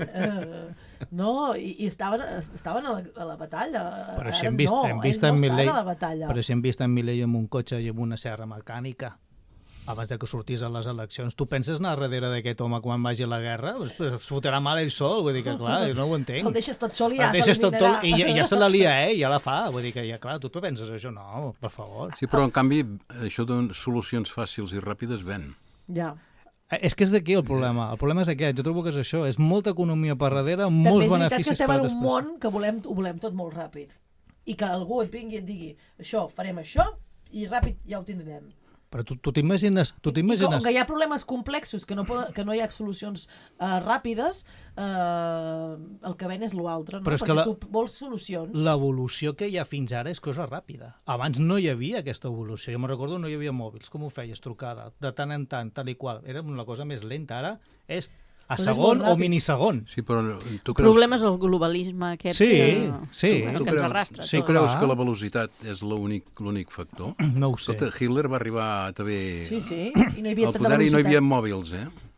[SPEAKER 1] I estaven a la batalla.
[SPEAKER 2] Però si hem vist en Milei amb un cotxe i amb una serra mecànica abans que sortís a les eleccions, tu penses anar darrere d'aquest home quan vagi a la guerra? Es fotrà mal ell sol, vull dir que clar, jo no ho entenc.
[SPEAKER 1] El deixes tot sol i ja s'eliminarà.
[SPEAKER 2] I ja se la lia, ja la fa, vull dir que ja, clar, tu penses això? No, per favor.
[SPEAKER 4] Sí, però en canvi, això de solucions fàcils i ràpides ven.
[SPEAKER 1] Ja.
[SPEAKER 2] És que és aquí el problema és aquest, jo trobo que és això, és molta economia per darrere, molts beneficis per després.
[SPEAKER 1] També és veritat que estem en un món que ho volem tot molt ràpid, i que algú et vingui i et digui això, farem això, i ràpid ja ho tindrem.
[SPEAKER 2] Però tu t'imagines...
[SPEAKER 1] Com que hi ha problemes complexos, que no hi ha solucions ràpides, el que ven és l'altre, no? Perquè tu vols solucions.
[SPEAKER 2] L'evolució que hi ha fins ara és cosa ràpida. Abans no hi havia aquesta evolució. Jo me'n recordo, no hi havia mòbils. Com ho feies? Trucada, de tant en tant, tal i qual. Era una cosa més lenta. Ara és a segon o minisegon.
[SPEAKER 4] Sí, però tu creus...
[SPEAKER 5] El problema és el globalisme aquest que ens arrastra.
[SPEAKER 4] Tu creus que la velocitat és l'únic factor?
[SPEAKER 2] No ho sé.
[SPEAKER 4] Hitler va arribar a també
[SPEAKER 1] i no hi havia
[SPEAKER 4] al poder i no hi havia mòbils,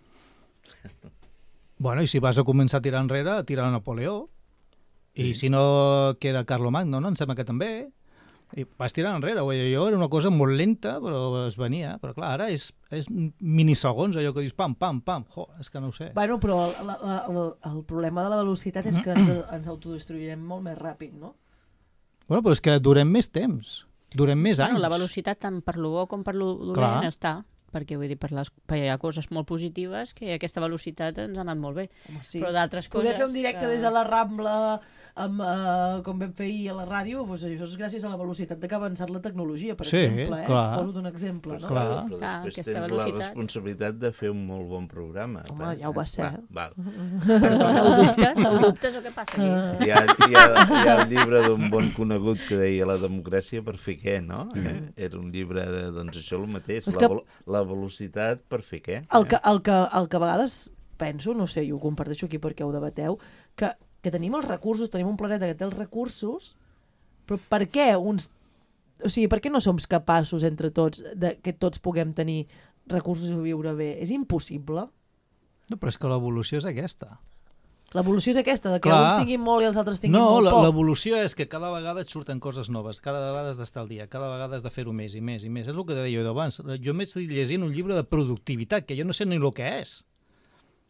[SPEAKER 2] Bueno, i si vas a començar a tirar enrere, a tirar a Napoleó. I si no, que era Carlomagno, no? Em sembla que també. I vas tirar enrere, allò era una cosa molt lenta, però es venia. Però clar, ara és minisegons, allò que dius pam, pam, pam, és que no ho sé.
[SPEAKER 1] Bueno, però el problema de la velocitat és que ens autodestruirem molt més ràpid, no?
[SPEAKER 2] Bueno, però és que durem més temps, durem més anys.
[SPEAKER 5] La velocitat tant per lo bo com per lo dolent està, perquè vull dir, hi ha coses molt positives que aquesta velocitat ens ha anat molt bé. Però d'altres coses...
[SPEAKER 1] Poder fer un directe des de la Rambla, com vam fer ahir a la ràdio, doncs això és gràcies a la velocitat que ha avançat la tecnologia, per exemple. Poso un exemple. No?
[SPEAKER 3] Clar, però després tens la responsabilitat de fer un molt bon programa.
[SPEAKER 1] Home, ja ho va ser.
[SPEAKER 5] Ho dubtes o què passa aquí?
[SPEAKER 3] Hi ha el llibre d'un bon conegut que deia La democràcia per fer què, no? Era un llibre de, doncs això el mateix, la velocitat per fer què?
[SPEAKER 1] El que a vegades penso, no sé, i ho comparteixo aquí perquè ho debateu, que tenim els recursos, tenim un planeta que té els recursos, però per què per què no som capaços entre tots que tots puguem tenir recursos i viure bé? És impossible.
[SPEAKER 2] No, però és que l'evolució és aquesta.
[SPEAKER 1] L'evolució és aquesta, de que alguns tinguin molt i els altres tinguin molt poc.
[SPEAKER 2] No, l'evolució és que cada vegada et surten coses noves, cada vegada has d'estar al dia, cada vegada has de fer-ho més i més i més. És el que deia jo abans. Jo m'he estat llegint un llibre de productivitat, que jo no sé ni el que és.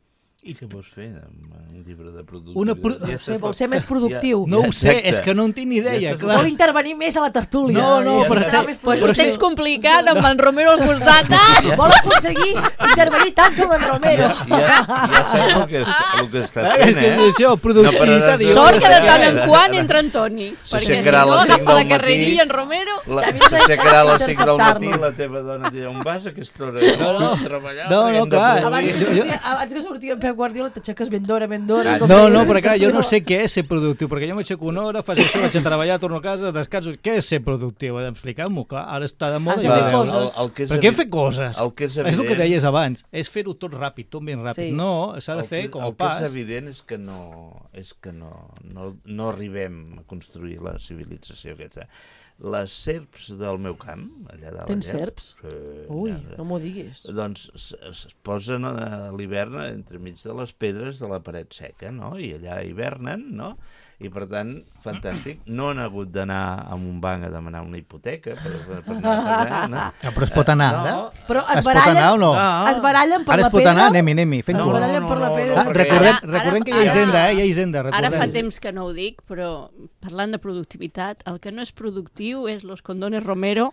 [SPEAKER 3] I què vols fer amb un llibre de productivitat?
[SPEAKER 1] Vol ser més productiu.
[SPEAKER 2] No ho sé, és que no en tinc ni idea, clar.
[SPEAKER 1] Vol intervenir més a la tertúlia.
[SPEAKER 2] No, però...
[SPEAKER 5] Pues ho tens complicat amb en Romero al costat.
[SPEAKER 1] Vol aconseguir intervenir tant com en Romero.
[SPEAKER 3] Ja saps el que està fent,
[SPEAKER 2] Això, productivitat.
[SPEAKER 5] Sort que de tant en quant entra en Toni. Perquè si no agafa la carrerilla en Romero...
[SPEAKER 3] S'aixecarà a les 5 del matí, la teva dona dirà, on vas a aquesta hora? No, treballar.
[SPEAKER 2] No, clar.
[SPEAKER 1] Abans que sortia en Pep Guardiola t'aixeques ben d'hora.
[SPEAKER 2] No, però clar, jo no sé què és ser productiu, perquè jo m'aixeco una hora, faig això, vaig a treballar, torno a casa, descanso. Què és ser productiu? Expliqueu-m'ho, clar, ara està de moda.
[SPEAKER 1] Has de fer coses.
[SPEAKER 2] Per què fer coses? És el que deies abans, és fer-ho tot ràpid, tot ben ràpid. No, s'ha de fer com el pas.
[SPEAKER 3] El que és evident és que no arribem a construir la civilització aquesta. Les serps del meu camp, allà de la
[SPEAKER 1] Tens serps? Ui, no m'ho diguis.
[SPEAKER 3] Doncs es posen a l'hivern entremig de les pedres de la paret seca, no? I allà hivernen, no? I per tant, fantàstic, no han hagut d'anar a un banc a demanar una hipoteca per anar allà, no?
[SPEAKER 2] Però es pot anar, ara?
[SPEAKER 1] Però es barallen per la pedra?
[SPEAKER 2] Ara es pot anar, anem-hi, fent-ho.
[SPEAKER 1] Es barallen per la pedra.
[SPEAKER 2] Recordem que hi ha Hisenda, hi ha Hisenda.
[SPEAKER 5] Ara fa temps que no ho dic, però parlant de productivitat, el que no és productiu és los condones Romero.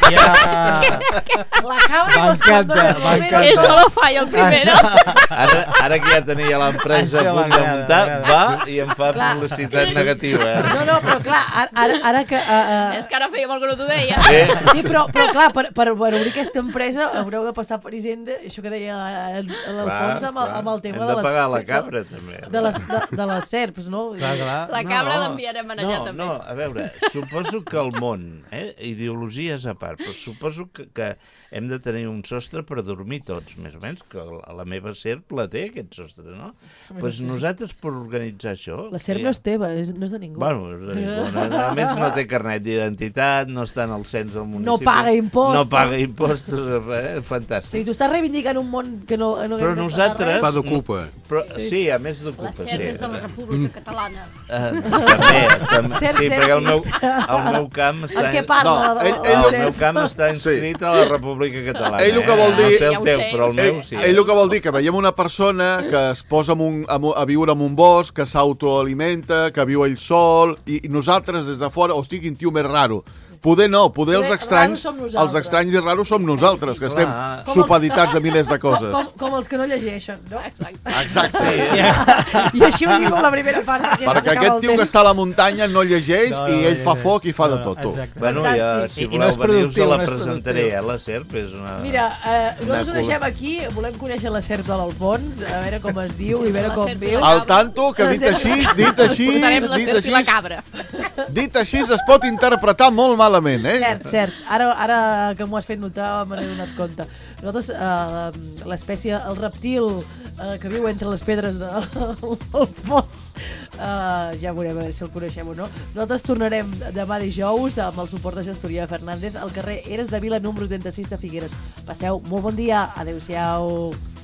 [SPEAKER 1] La cabra i los condones Romero.
[SPEAKER 5] Eso lo falla el primero.
[SPEAKER 3] Ara que ja tenia l'empresa a punt de muntar, va i em fa publicitat negativa.
[SPEAKER 1] No, però clar, ara que...
[SPEAKER 5] És que ara feia molt que no t'ho deia.
[SPEAKER 1] Sí, però clar, per obrir aquesta empresa haureu de passar per Hisenda, això que deia l'Alfons amb el tema de les...
[SPEAKER 3] Hem de pagar la cabra, també.
[SPEAKER 1] De les serps, no?
[SPEAKER 5] La cabra l'enviarem a allà, també.
[SPEAKER 3] No, a veure, suposo que el món, ideologies a part, però suposo que hem de tenir un sostre per dormir tots, més o menys, que la meva serp la té, aquest sostre, no? Doncs nosaltres, per organitzar això...
[SPEAKER 1] La serp no és teva, no és de ningú.
[SPEAKER 3] Bueno, a més no té carnet d'identitat, no està en el cens del municipi.
[SPEAKER 1] No paga impostos.
[SPEAKER 3] No paga impostos, fantàstic.
[SPEAKER 1] Sí, tu estàs reivindicant un món que no...
[SPEAKER 3] Però nosaltres...
[SPEAKER 4] Fa d'ocupa.
[SPEAKER 3] Sí, a més d'ocupa.
[SPEAKER 5] La serp és de la República Catalana.
[SPEAKER 3] També. Sí, perquè el meu camp està...
[SPEAKER 1] En què parla?
[SPEAKER 3] El meu camp està inscrit a la República Catalana.
[SPEAKER 6] Ell el que vol dir...
[SPEAKER 3] No sé el teu, però el meu sí.
[SPEAKER 6] Ell el que vol dir que veiem una persona que es posa a viure en un bosc, que s'autoalimenta, que viu ell sol, i nosaltres des de fora, hosti, quin tio més raro. Poder no, poder els estranys i raros som nosaltres, que estem supeditats a milers de coses.
[SPEAKER 1] Com els que no llegeixen, no?
[SPEAKER 6] Exacte.
[SPEAKER 1] I així ho diu la primera part.
[SPEAKER 6] Perquè aquest tio que està a la muntanya no llegeix i ell fa foc i fa de tot.
[SPEAKER 3] Bueno, si voleu venir us la presentaré, la serp és una...
[SPEAKER 1] Mira, nosaltres ho deixem aquí, volem conèixer la serp de l'Alfons, a veure com es diu i a veure com viu.
[SPEAKER 6] Al tanto, que dit així es pot interpretar molt malament,
[SPEAKER 1] Cert. Ara que m'ho has fet notar me n'he donat compte. Nosaltres, l'espècie, el reptil que viu entre les pedres del fons, ja veurem si el coneixem o no. Nosaltres tornarem demà dijous amb el suport de Gestoria Fernández al carrer Eres de Vila número 36 de Figueres. Passeu molt bon dia, adeu-siau.